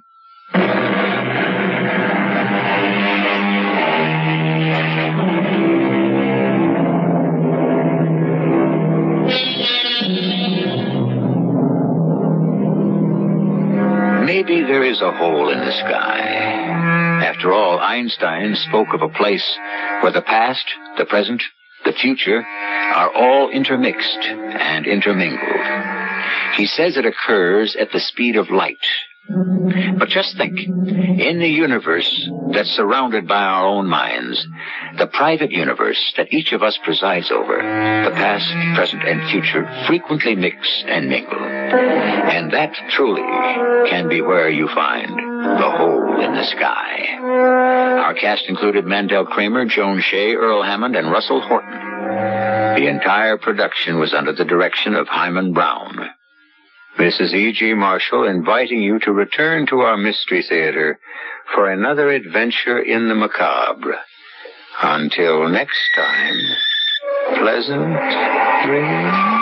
Maybe there is a hole in the sky. After all, Einstein spoke of a place where the past, the present, the future are all intermixed and intermingled. He says it occurs at the speed of light. But just think, in the universe that's surrounded by our own minds, the private universe that each of us presides over, the past, present, and future frequently mix and mingle. And that truly can be where you find the hole in the sky. Our cast included Mandel Kramer, Joan Shea, Earl Hammond, and Russell Horton. The entire production was under the direction of Hyman Brown. This is E.G. Marshall inviting you to return to our Mystery Theater for another adventure in the macabre. Until next time, pleasant dreams.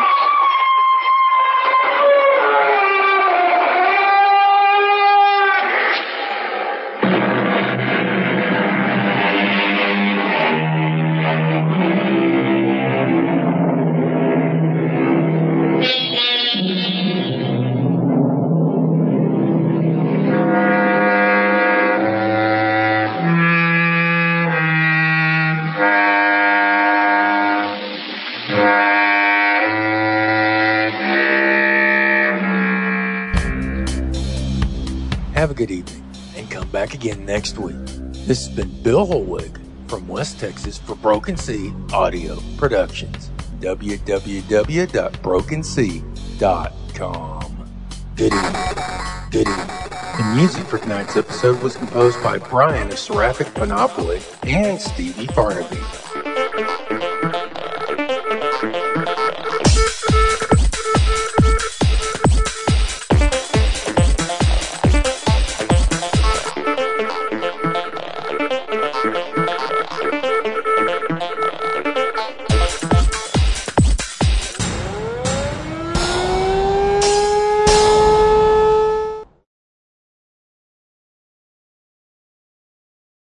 Have a good evening, and come back again next week. This has been Bill Holwig from West Texas for Broken Sea Audio Productions. www.brokensea.com. Good evening. Good evening. The music for tonight's episode was composed by Brian of Seraphic Panoply and Stevie Farnaby.